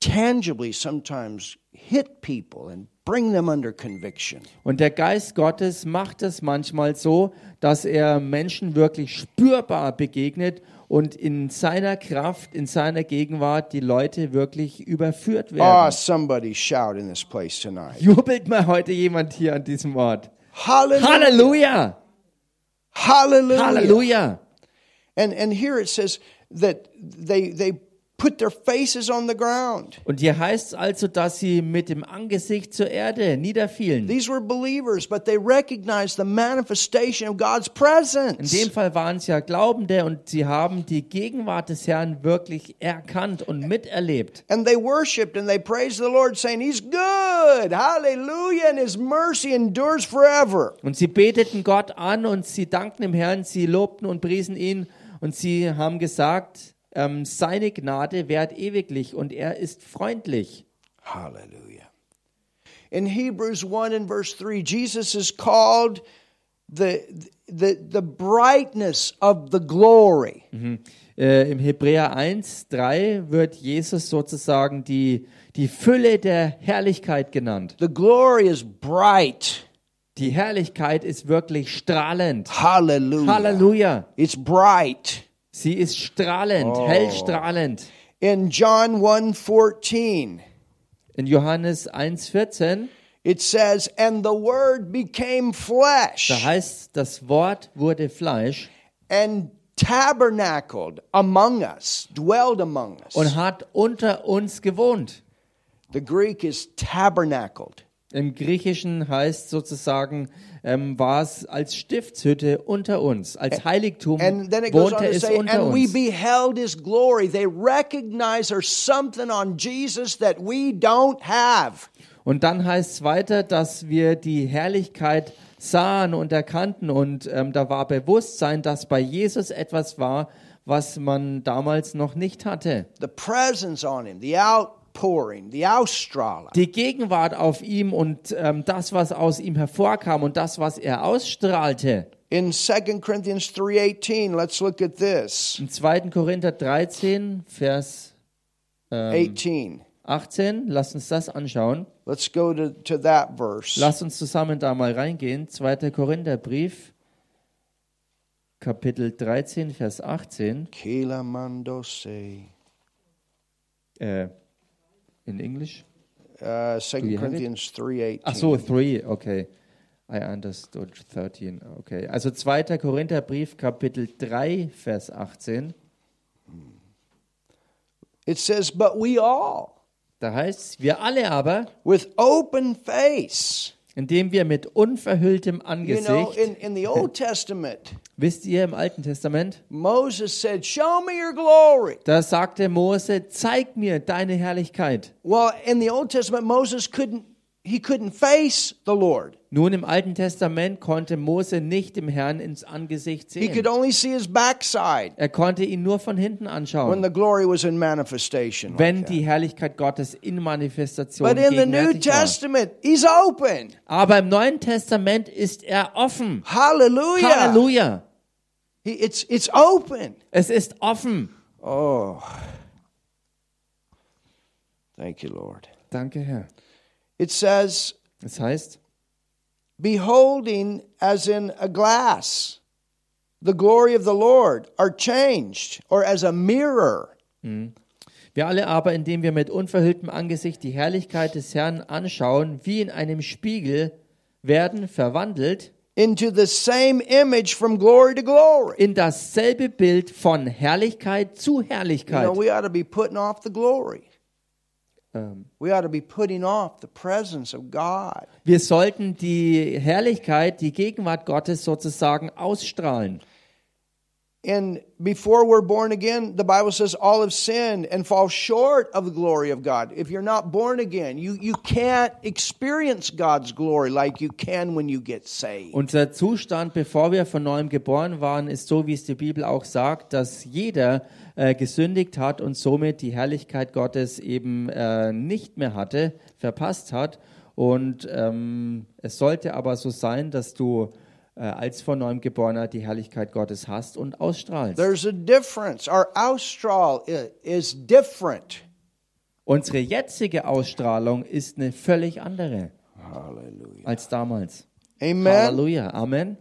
tangibly sometimes hit people and bring them under conviction. Und der Geist Gottes macht es manchmal so, dass er Menschen wirklich spürbar begegnet und in seiner Kraft, in seiner Gegenwart die Leute wirklich überführt Oh, werden. somebody shout in this place tonight. Jubelt mal heute jemand hier an diesem Ort. Hallelujah. Halleluja! Hallelujah. Halleluja! And here it says that they put their faces on the ground. Und hier heißt es also, dass sie mit dem Angesicht zur Erde niederfielen. These were believers, but they recognized the manifestation of God's In presence. dem Fall waren es ja Glaubende und sie haben die Gegenwart des Herrn wirklich erkannt und miterlebt. And they worshiped and they praised the Lord, saying, He's good. Hallelujah. And His mercy endures forever. Und sie beteten Gott an und sie dankten dem Herrn, sie lobten und priesen ihn und sie haben gesagt, seine Gnade währt ewiglich und er ist freundlich. Hallelujah. In Hebrews 1 and verse 3, Jesus is called the brightness of the glory. Im Hebräer 1,3 wird Jesus sozusagen die Fülle der Herrlichkeit genannt. The glory is bright. Die Herrlichkeit ist wirklich strahlend. Hallelujah. Halleluja. It's bright. Sie ist strahlend, hellstrahlend. In John 1:14, In Johannes 1,14, it says, And the Word became flesh da heißt, das Wort wurde Fleisch and tabernacled among us, dwelled among us. und hat unter uns gewohnt. The Greek is tabernacled. Im Griechischen heißt sozusagen, war es als Stiftshütte unter uns, als Heiligtum And then it goes on wohnte to es say, unter and we uns. beheld His glory. They recognize there's something on Jesus that we don't have. Und dann heißt es weiter, dass wir die Herrlichkeit sahen und erkannten und da war Bewusstsein, dass bei Jesus etwas war, was man damals noch nicht hatte. The presence on Him, the outpouring, the Ausstrahlung. Die Gegenwart auf ihm und das, was aus ihm hervorkam und das, was er ausstrahlte. In 2 Corinthians 3:18, let's look at this. Im 2. Korinther 13, Vers 18. 18, lasst uns das anschauen. Let's go to that verse. Lasst uns zusammen da mal reingehen. 2. Korintherbrief, Kapitel 13, Vers 18. Kila mandose. In English? 2 you have it? Corinthians 3:18. Ach so, 3, okay. I understood 13, okay. Also 2. Korintherbrief, Kapitel 3, Vers 18. It says, but we all, Da heißt es, wir alle aber, with open face. indem wir mit unverhülltem You know, Angesicht, in the Old Testament, wisst ihr im Alten Testament, Moses said, show me your glory. da sagte Mose, zeig mir deine Herrlichkeit. Well, in the Old Testament, Moses couldn't face the Lord. Nun im Alten Testament konnte Mose nicht dem Herrn ins Angesicht He could sehen. only see his backside Er konnte ihn nur von hinten when anschauen, the glory was in manifestation. wenn Like die that. Herrlichkeit Gottes in Manifestation But in the New gegenwärtig war. Testament, he's open. Aber im Neuen Testament ist er offen. Hallelujah. Halleluja. It's open. Es ist offen. Oh. Thank you, Lord. Danke, Herr. It says, Das heißt, beholding as in a glass the glory of the Lord, are changed, or as a mirror. wir alle aber, indem wir mit unverhülltem Angesicht die Herrlichkeit des Herrn anschauen, wie in einem Spiegel, werden verwandelt Into the same image from glory to glory. in dasselbe Bild von Herrlichkeit zu You Herrlichkeit. know, we ought to be putting off the glory. Ähm, We ought to be putting off the presence of God. Wir sollten die Herrlichkeit, die Gegenwart Gottes sozusagen ausstrahlen. And before we're born again, the Bible says all have sinned and fall short of the glory of God. If you're not born again, you can't experience God's glory like you can when you get saved. Unser Zustand, bevor wir von neuem geboren waren, ist so, wie es die Bibel auch sagt, dass jeder gesündigt hat und somit die Herrlichkeit Gottes eben nicht mehr hatte, verpasst hat. Und es sollte aber so sein, dass du als von neuem Geborener die Herrlichkeit Gottes hast und ausstrahlst. There's a difference. Our austral is different. Unsere jetzige Ausstrahlung ist eine völlig andere Hallelujah. als damals. Amen. Halleluja. Amen.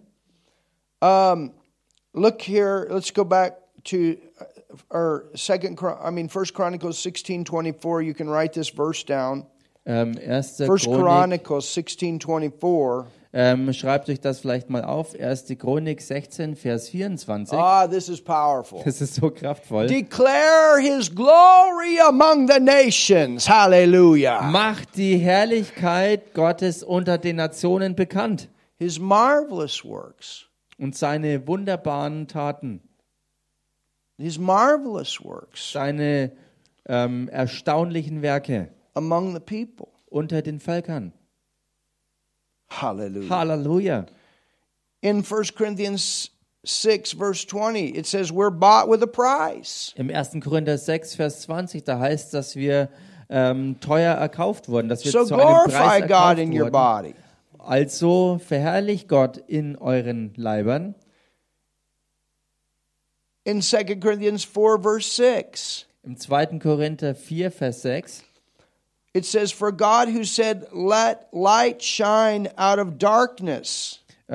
Look here. Let's go back to First Chronicles 16:24. You can write this verse down. First Chronicles 16:24. Schreibt euch das vielleicht mal auf. 1. Chronik 16, Vers 24. This is powerful. Das ist so kraftvoll. Declare his glory among the nations. Hallelujah. Macht die Herrlichkeit Gottes unter den Nationen bekannt His marvelous works. und seine wunderbaren Taten, His marvelous works seine erstaunlichen Werke among the people. unter den Völkern. Hallelujah. Halleluja. In 1 Corinthians 6, verse 20, it says, we're bought with a price. Im 1. Korinther 6, Vers 20, da heißt, dass wir teuer erkauft wurden, dass wir So zu einem Preis glorify God erkauft in your wurden. body. Also verherrlicht Gott in euren Leibern. In 2 Corinthians 4, verse 6, Im 2. Korinther 4, Vers 6, it says, for God who said, let light shine out of darkness.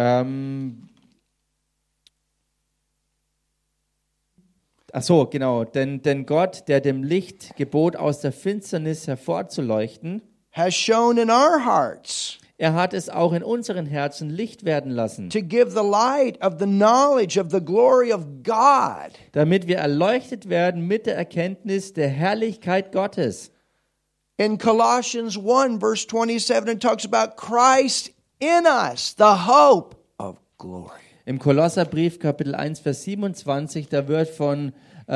Ach so, genau. Denn Gott, der dem Licht gebot, aus der Finsternis hervorzuleuchten, Has shone in our hearts er hat es auch in unseren Herzen Licht werden lassen, to give the light of the knowledge of the glory of God. damit wir erleuchtet werden mit der Erkenntnis der Herrlichkeit Gottes. In Colossians 1, verse 27, it talks about Christ in us, the hope of glory. Im Kolosserbrief Kapitel 1, Vers 27, da wird von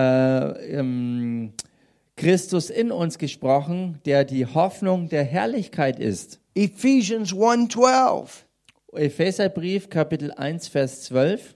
Christus in uns gesprochen, der die Hoffnung der Herrlichkeit ist. Ephesians 1:12. Epheserbrief Kapitel 1, Vers 12.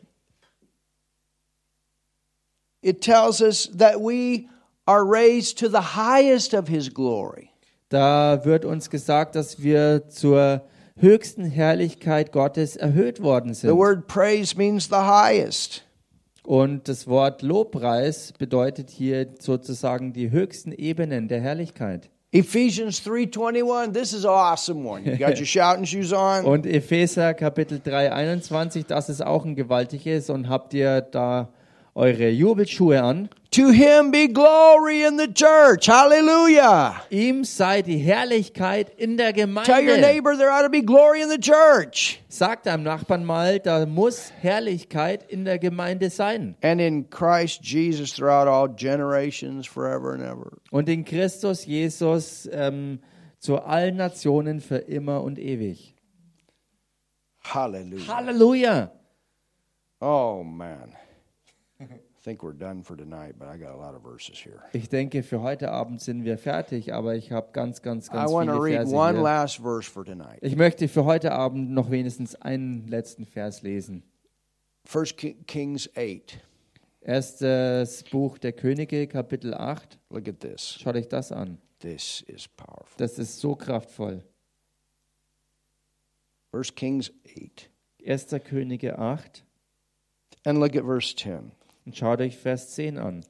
It tells us that we are raised to the highest of his glory. Da wird uns gesagt, dass wir zur höchsten Herrlichkeit Gottes erhöht worden The sind. word praise means the highest. Und das Wort Lobpreis bedeutet hier sozusagen die höchsten Ebenen der Herrlichkeit. Ephesians 3:21. This is an awesome one. You got your shouting shoes on? Und Epheser Kapitel 3, 21, das ist auch ein gewaltiges. Und habt ihr da eure Jubelschuhe an? To him be glory in the church. Hallelujah. Ihm sei die Herrlichkeit in der Tell your Gemeinde. neighbor there ought to be glory in the church. Sagt deinem Nachbarn mal, da muss Herrlichkeit in der Gemeinde sein. And in Christ Jesus throughout all generations, forever and ever. Und in Christus Jesus zu allen Nationen für immer und ewig. Hallelujah. Halleluja! Oh, man. I think we're done for tonight, but I got a lot of verses here. Ich denke, für heute Abend sind wir fertig, aber ich habe ganz I viele want to read Verse one hier. last verse for tonight. Ich möchte für heute Abend noch wenigstens einen letzten Vers lesen. 1 Kings 8. Erstes Buch der Könige, Kapitel 8. Look at this. Schaut euch das an. This is powerful. Das ist so kraftvoll. 1 Kings 8. 1. Könige 8. And look at verse 10. Und schaut euch Vers 10 an.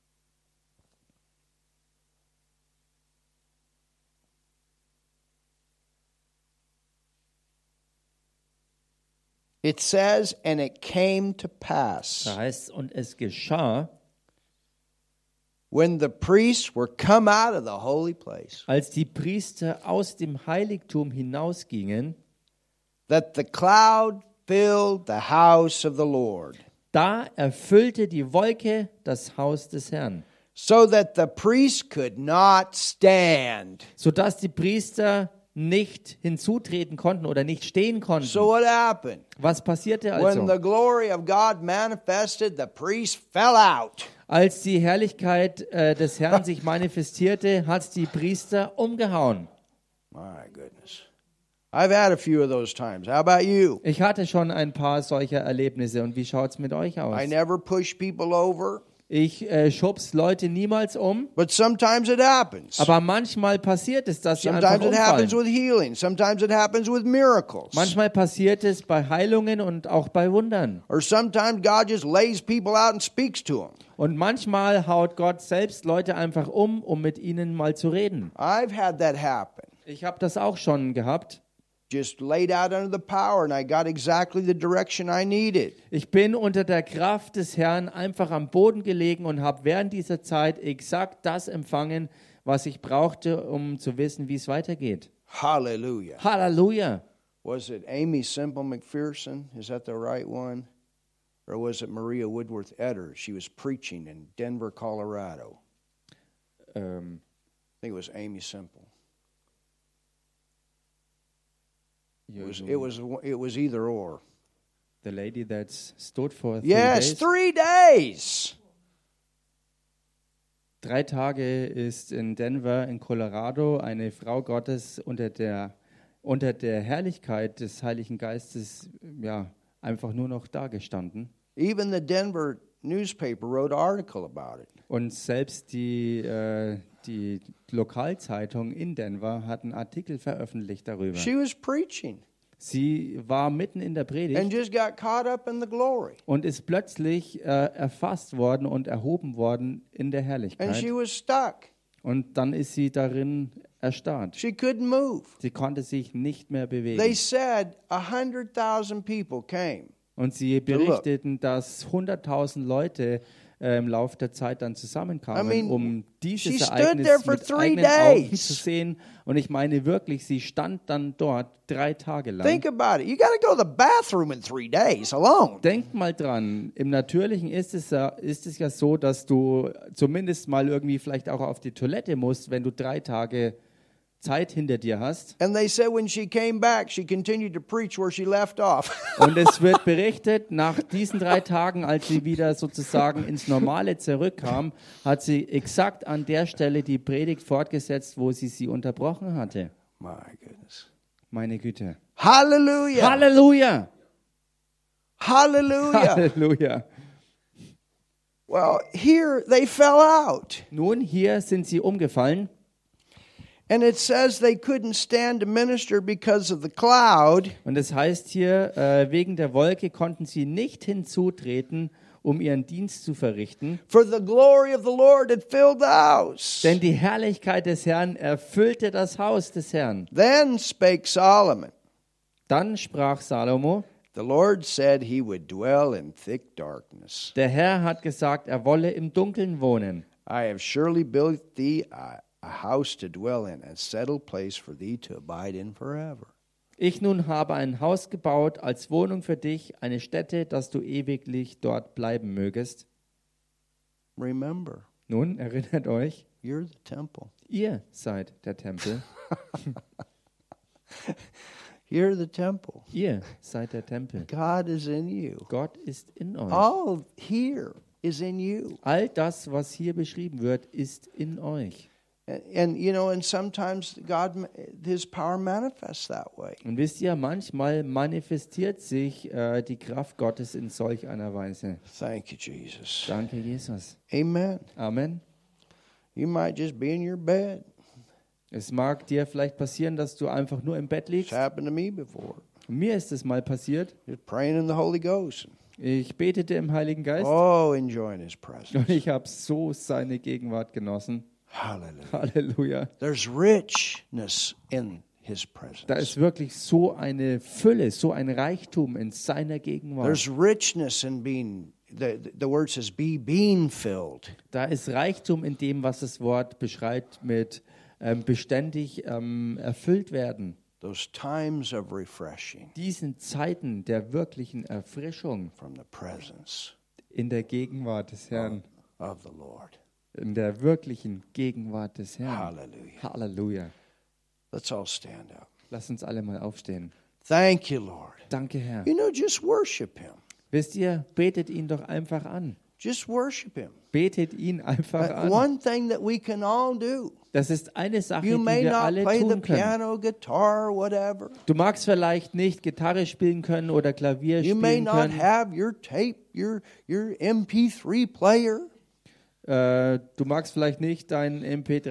It says, and it came to pass, Da heißt, und es geschah, when the priests were come out of the holy place, als die Priester aus dem Heiligtum hinausgingen, that the cloud filled the house of the Lord, da erfüllte die Wolke das Haus des Herrn, so that the priests could not stand. sodass die Priester nicht hinzutreten konnten oder nicht stehen konnten. So what happened? Was passierte When the also? glory of God manifested, the priests fell out. Als die Herrlichkeit des Herrn sich manifestierte, hat es die Priester umgehauen. My goodness. I've had a few of those times. How about you? Ich hatte schon ein paar solcher Erlebnisse. Und wie schaut es mit euch aus? I never push people over. Ich schubs Leute niemals um, but sometimes it happens. aber manchmal passiert es, dass sie einfach Sometimes it happens umfallen. with healing. Sometimes it happens with miracles. Manchmal passiert es bei Heilungen und auch bei Wundern. Or sometimes God just lays people out and speaks to them. Und manchmal haut Gott selbst Leute einfach um mit ihnen mal zu reden. I've had that happen. Ich habe das auch schon gehabt. Just laid out under the power, and I got exactly the direction I needed. Ich bin unter der Kraft des Herrn einfach am Boden gelegen und habe während dieser Zeit exakt das empfangen, was ich brauchte, um zu wissen, wie es weitergeht. Hallelujah. Halleluja. Was it Amy Semple McPherson? Is that the right one? Or was it Maria Woodworth Etter? She was preaching in Denver, Colorado. I think it was Amy Semple. It was either or. The lady that stood for 3 Yes, days. 3 days. 3 Tage ist in Denver, in Colorado, eine Frau Gottes unter der Herrlichkeit des Heiligen Geistes einfach nur noch dagestanden. Even the Denver newspaper wrote an article about it. Und selbst die Lokalzeitung in Denver hat einen Artikel veröffentlicht darüber. She was preaching Sie war mitten in der and Predigt just got caught up in the glory. und ist plötzlich erfasst worden und erhoben worden in der And Herrlichkeit. she was stuck. Und dann ist sie darin erstarrt. She couldn't move. Sie konnte sich nicht mehr They bewegen. said 100,000 people came. Und sie berichteten, dass 100.000 Leute im Laufe der Zeit dann zusammenkamen, I mean, um she dieses stood Ereignis there for mit 3 eigenen Augen days. zu sehen. Und ich meine wirklich, sie stand dann dort 3 Tage lang. Think about it. You got to go to the bathroom in 3 days alone. Denk mal dran, im Natürlichen ist es ja so, dass du zumindest mal irgendwie vielleicht auch auf die Toilette musst, wenn du 3 Tage Zeit hinter dir hast. And they said when she came back, she continued to preach where she left off. Und es wird berichtet, nach diesen 3 Tagen, als sie wieder sozusagen ins Normale zurückkam, hat sie exakt an der Stelle die Predigt fortgesetzt, wo sie unterbrochen hatte. My goodness. Meine Güte. Hallelujah. Halleluja! Hallelujah. Halleluja! Well, here they fell out. Nun, hier sind sie umgefallen. And it says they couldn't stand to minister because of the cloud. Und es heißt hier, wegen der Wolke konnten sie nicht hinzutreten, um ihren Dienst zu verrichten. For the glory of the Lord had filled the house. Denn die Herrlichkeit des Herrn erfüllte das Haus des Herrn. Then spake Solomon. Dann sprach Salomo, The Lord said he would dwell in thick darkness. der Herr hat gesagt, er wolle im Dunkeln wohnen. I have surely built thee a house to dwell in, a settled place for thee to abide in forever. Ich nun habe ein Haus gebaut als Wohnung für dich, eine Stätte, dass du ewiglich dort bleiben mögest. Remember, Nun, erinnert euch, you're the temple. ihr seid der Tempel. You're the temple. Ihr seid der Tempel. God is in you. Gott ist in euch. All here is in you. All das, was hier beschrieben wird, ist in euch. And you know, and sometimes God, His power manifests that way. Und wisst ihr, manchmal manifestiert sich die Kraft Gottes in solch einer Weise. Thank you, Jesus. Danke, Jesus. Amen. Amen. You might just be in your bed. Es mag dir vielleicht passieren, dass du einfach nur im Bett It's liegst. happened to me before. Mir ist es mal passiert. Just praying in the Holy Ghost. Ich betete im Heiligen Geist Oh, enjoying His presence. und ich habe so seine Gegenwart genossen. Hallelujah. Halleluja. There's richness in His presence. Da ist wirklich so eine Fülle, so ein Reichtum in seiner Gegenwart. There's richness in being, the word says, be being filled. Da ist Reichtum in dem, was das Wort beschreibt mit beständig erfüllt werden. Those times of refreshing Diesen Zeiten der wirklichen Erfrischung from the presence in der Gegenwart des Herrn, of the Lord. in der wirklichen Gegenwart des Herrn. Hallelujah. Halleluja. Let's all stand up. Lass uns alle mal aufstehen. Thank you, Lord. Danke, Herr. You know, just worship Him. Wisst ihr, betet ihn doch einfach an. Just worship Him. Betet ihn einfach an. One thing that we can all do. Das ist eine Sache, You die may wir not alle play the tun können. piano, guitar, whatever. Du magst vielleicht nicht Gitarre spielen können oder Klavier You may spielen not können. have your tape, your MP3 player. Du magst vielleicht nicht deinen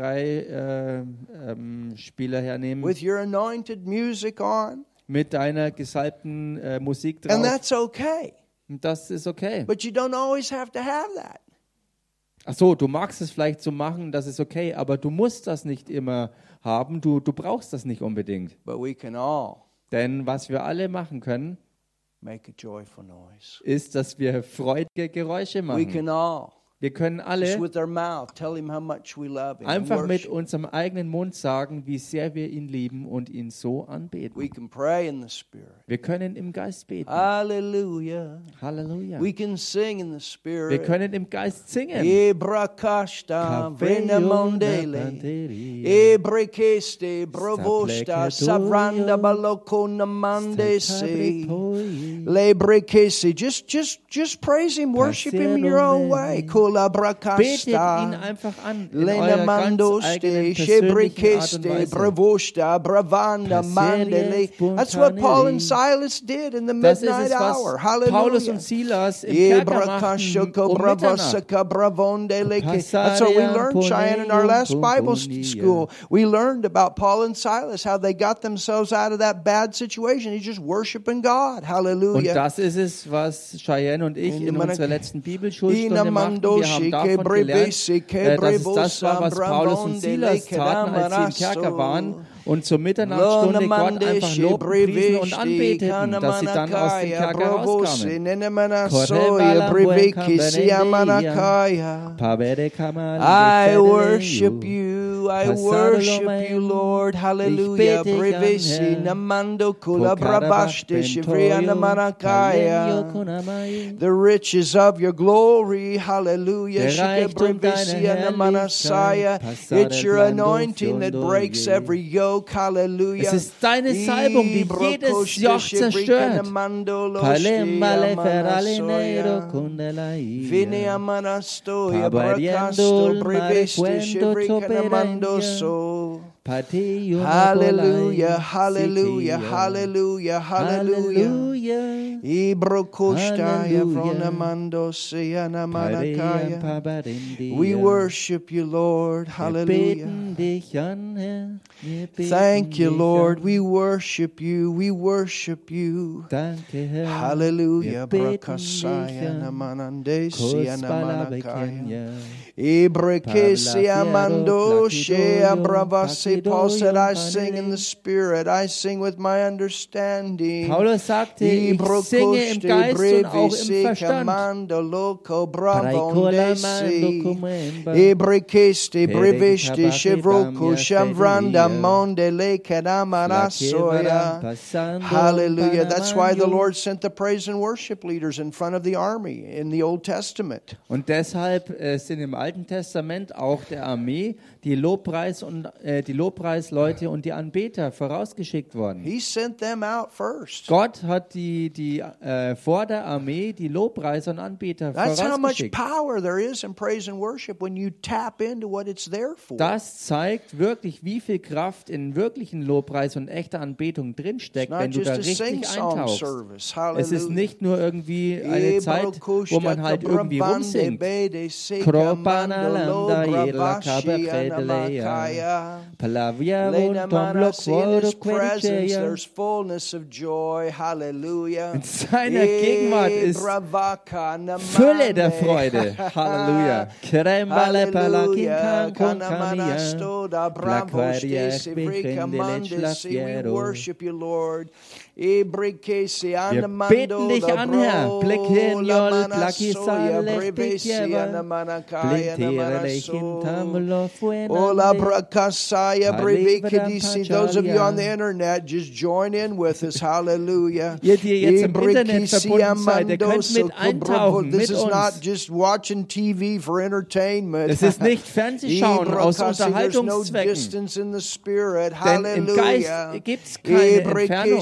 MP3-Spieler hernehmen with your anointed music on, mit deiner gesalbten Musik and drauf. that's okay. Und das ist okay. But you don't always have to have that. Ach so, du magst es vielleicht so machen, das ist okay, aber du musst das nicht immer haben. Du brauchst das nicht unbedingt. But we can all Denn was wir alle machen können, make a joyful noise. ist, dass wir freudige Geräusche We machen. can all, Wir können just alle with our mouth, tell him how much we love him. and einfach mit worship. unserem eigenen Mund sagen, wie sehr wir ihn lieben und ihn so anbeten. We can pray in the Spirit. Wir können im Geist beten. Hallelujah. Halleluja. We can sing in the Wir Spirit. können im Geist singen. Ebrakashta venamondele. Ebrekeste bravosta savranda balokona mandese. Lebrekese. Just praise him, worship him in your own way. Betet ihn Kulabrakasta. einfach an in eurer ganz Lenamandoste, eigenen persönlichen Art und Shebrekeste, Weise. Bravosta, Bravanda, Mandele. That's what Paul and Silas did in the Das ist midnight es, hour. was Paulus Hallelujah. und Silas im Kerker machten um Mitternacht. That's what we learned, Cheyenne, in our last Bible school. We learned about Paul and Silas, how they got themselves out of that bad situation. He's just worshiping God. Und Hallelujah. das ist es, was Cheyenne und ich in unserer letzten Bibelschulstunde machten. Wir Inamandoshi, haben davon gelernt, dass es das war, was Paulus und Silas taten, als sie im Kerker waren und zur Mitternachtsstunde Gott einfach lobten, priesen und anbeteten, dass sie dann aus dem Kerker rauskamen. I worship you, I worship you, Lord, hallelujah. Brevesi namando kula bravashte shivriana manakaya. The riches of your glory, hallelujah. Shike brevesi anamanasaya. It's your anointing that breaks every yoke, hallelujah. Es ist deine Salbung, die jedes Joch zerstört. Vini amanastoya brakasto breveste shivrikanamandoso. Hallelujah, hallelujah, hallelujah, hallelujah. Ibrokushtaya vronamandosya namanakaya. We worship you, Lord. Hallelujah. Thank you, Lord. We worship you. We worship you. Hallelujah. Brakasaya namanandesya namanakaya. Ibrekesya mandosya bravasi. Paul said, I sing in the Spirit. I sing with my understanding. Paulus sagte, ich singe im Geist und auch im Verstand. Ebrekeste breveste chevroko shamvranda mondele kadamanasoya. Hallelujah. That's why the Lord sent the praise and worship leaders in front of the army in the Old Testament. Und deshalb sind im Alten Testament auch der Armee die Lobpreisleute und die Anbeter vorausgeschickt worden. He sent them out first. Gott hat die vor der Armee die Lobpreiser und Anbeter That's how much vorausgeschickt. power there is in praise and worship when you tap into what it's there for. Das zeigt wirklich, wie viel Kraft in wirklichen Lobpreis und echter Anbetung drinsteckt, It's wenn not du just da a richtig sing-song eintauchst. service. Es ist Hallelujah. nicht nur irgendwie eine Zeit, wo man halt irgendwie rumsingt. Palavia There's fullness of joy. Hallelujah. In seiner Gegenwart ist Fülle der Freude. Halleluja. We worship you, Lord. Wir beten dich an, Herr. Blekeniol, Blakisales, Betieva, Ola Brakasaya Brevikadisi. Those of you on the internet, just join in with us. Hallelujah. Ihr, die ihr jetzt im Internet verbunden seid, ihr könnt mit eintauchen This mit is not uns. just watching TV for entertainment. Es ist nicht Fernsehschauen aus There's no Unterhaltungszwecken. distance in the spirit. Denn im Hallelujah. Geist gibt es keine Entfernung.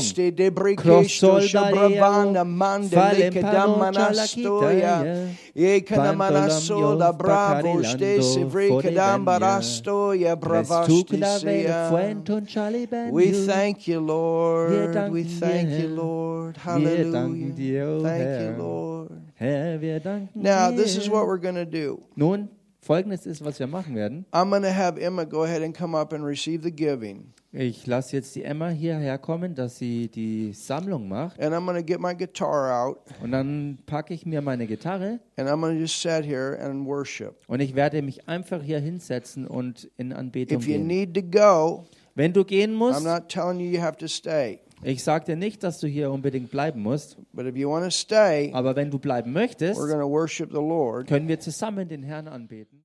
We thank you, Lord. We thank you, Lord. Hallelujah. Thank you, Lord. Herr, wir danken Now, dir. this is what we're going to do. Nun, Folgendes ist, was wir machen werden. I'm going to have Emma go ahead and come up and receive the giving. Ich lasse jetzt die Emma hierher kommen, dass sie die Sammlung macht. And I'm going to get my guitar out. Und dann packe ich mir meine Gitarre. And I'm going to just sit here and worship. Und ich werde mich einfach hier hinsetzen und in Anbetung If you gehen. need to go, Wenn du gehen I'm musst, not telling you you have to stay. ich sage dir nicht, dass du hier unbedingt bleiben musst, But if you want to stay, aber wenn du bleiben möchtest, we're going to worship the Lord. können wir zusammen den Herrn anbeten.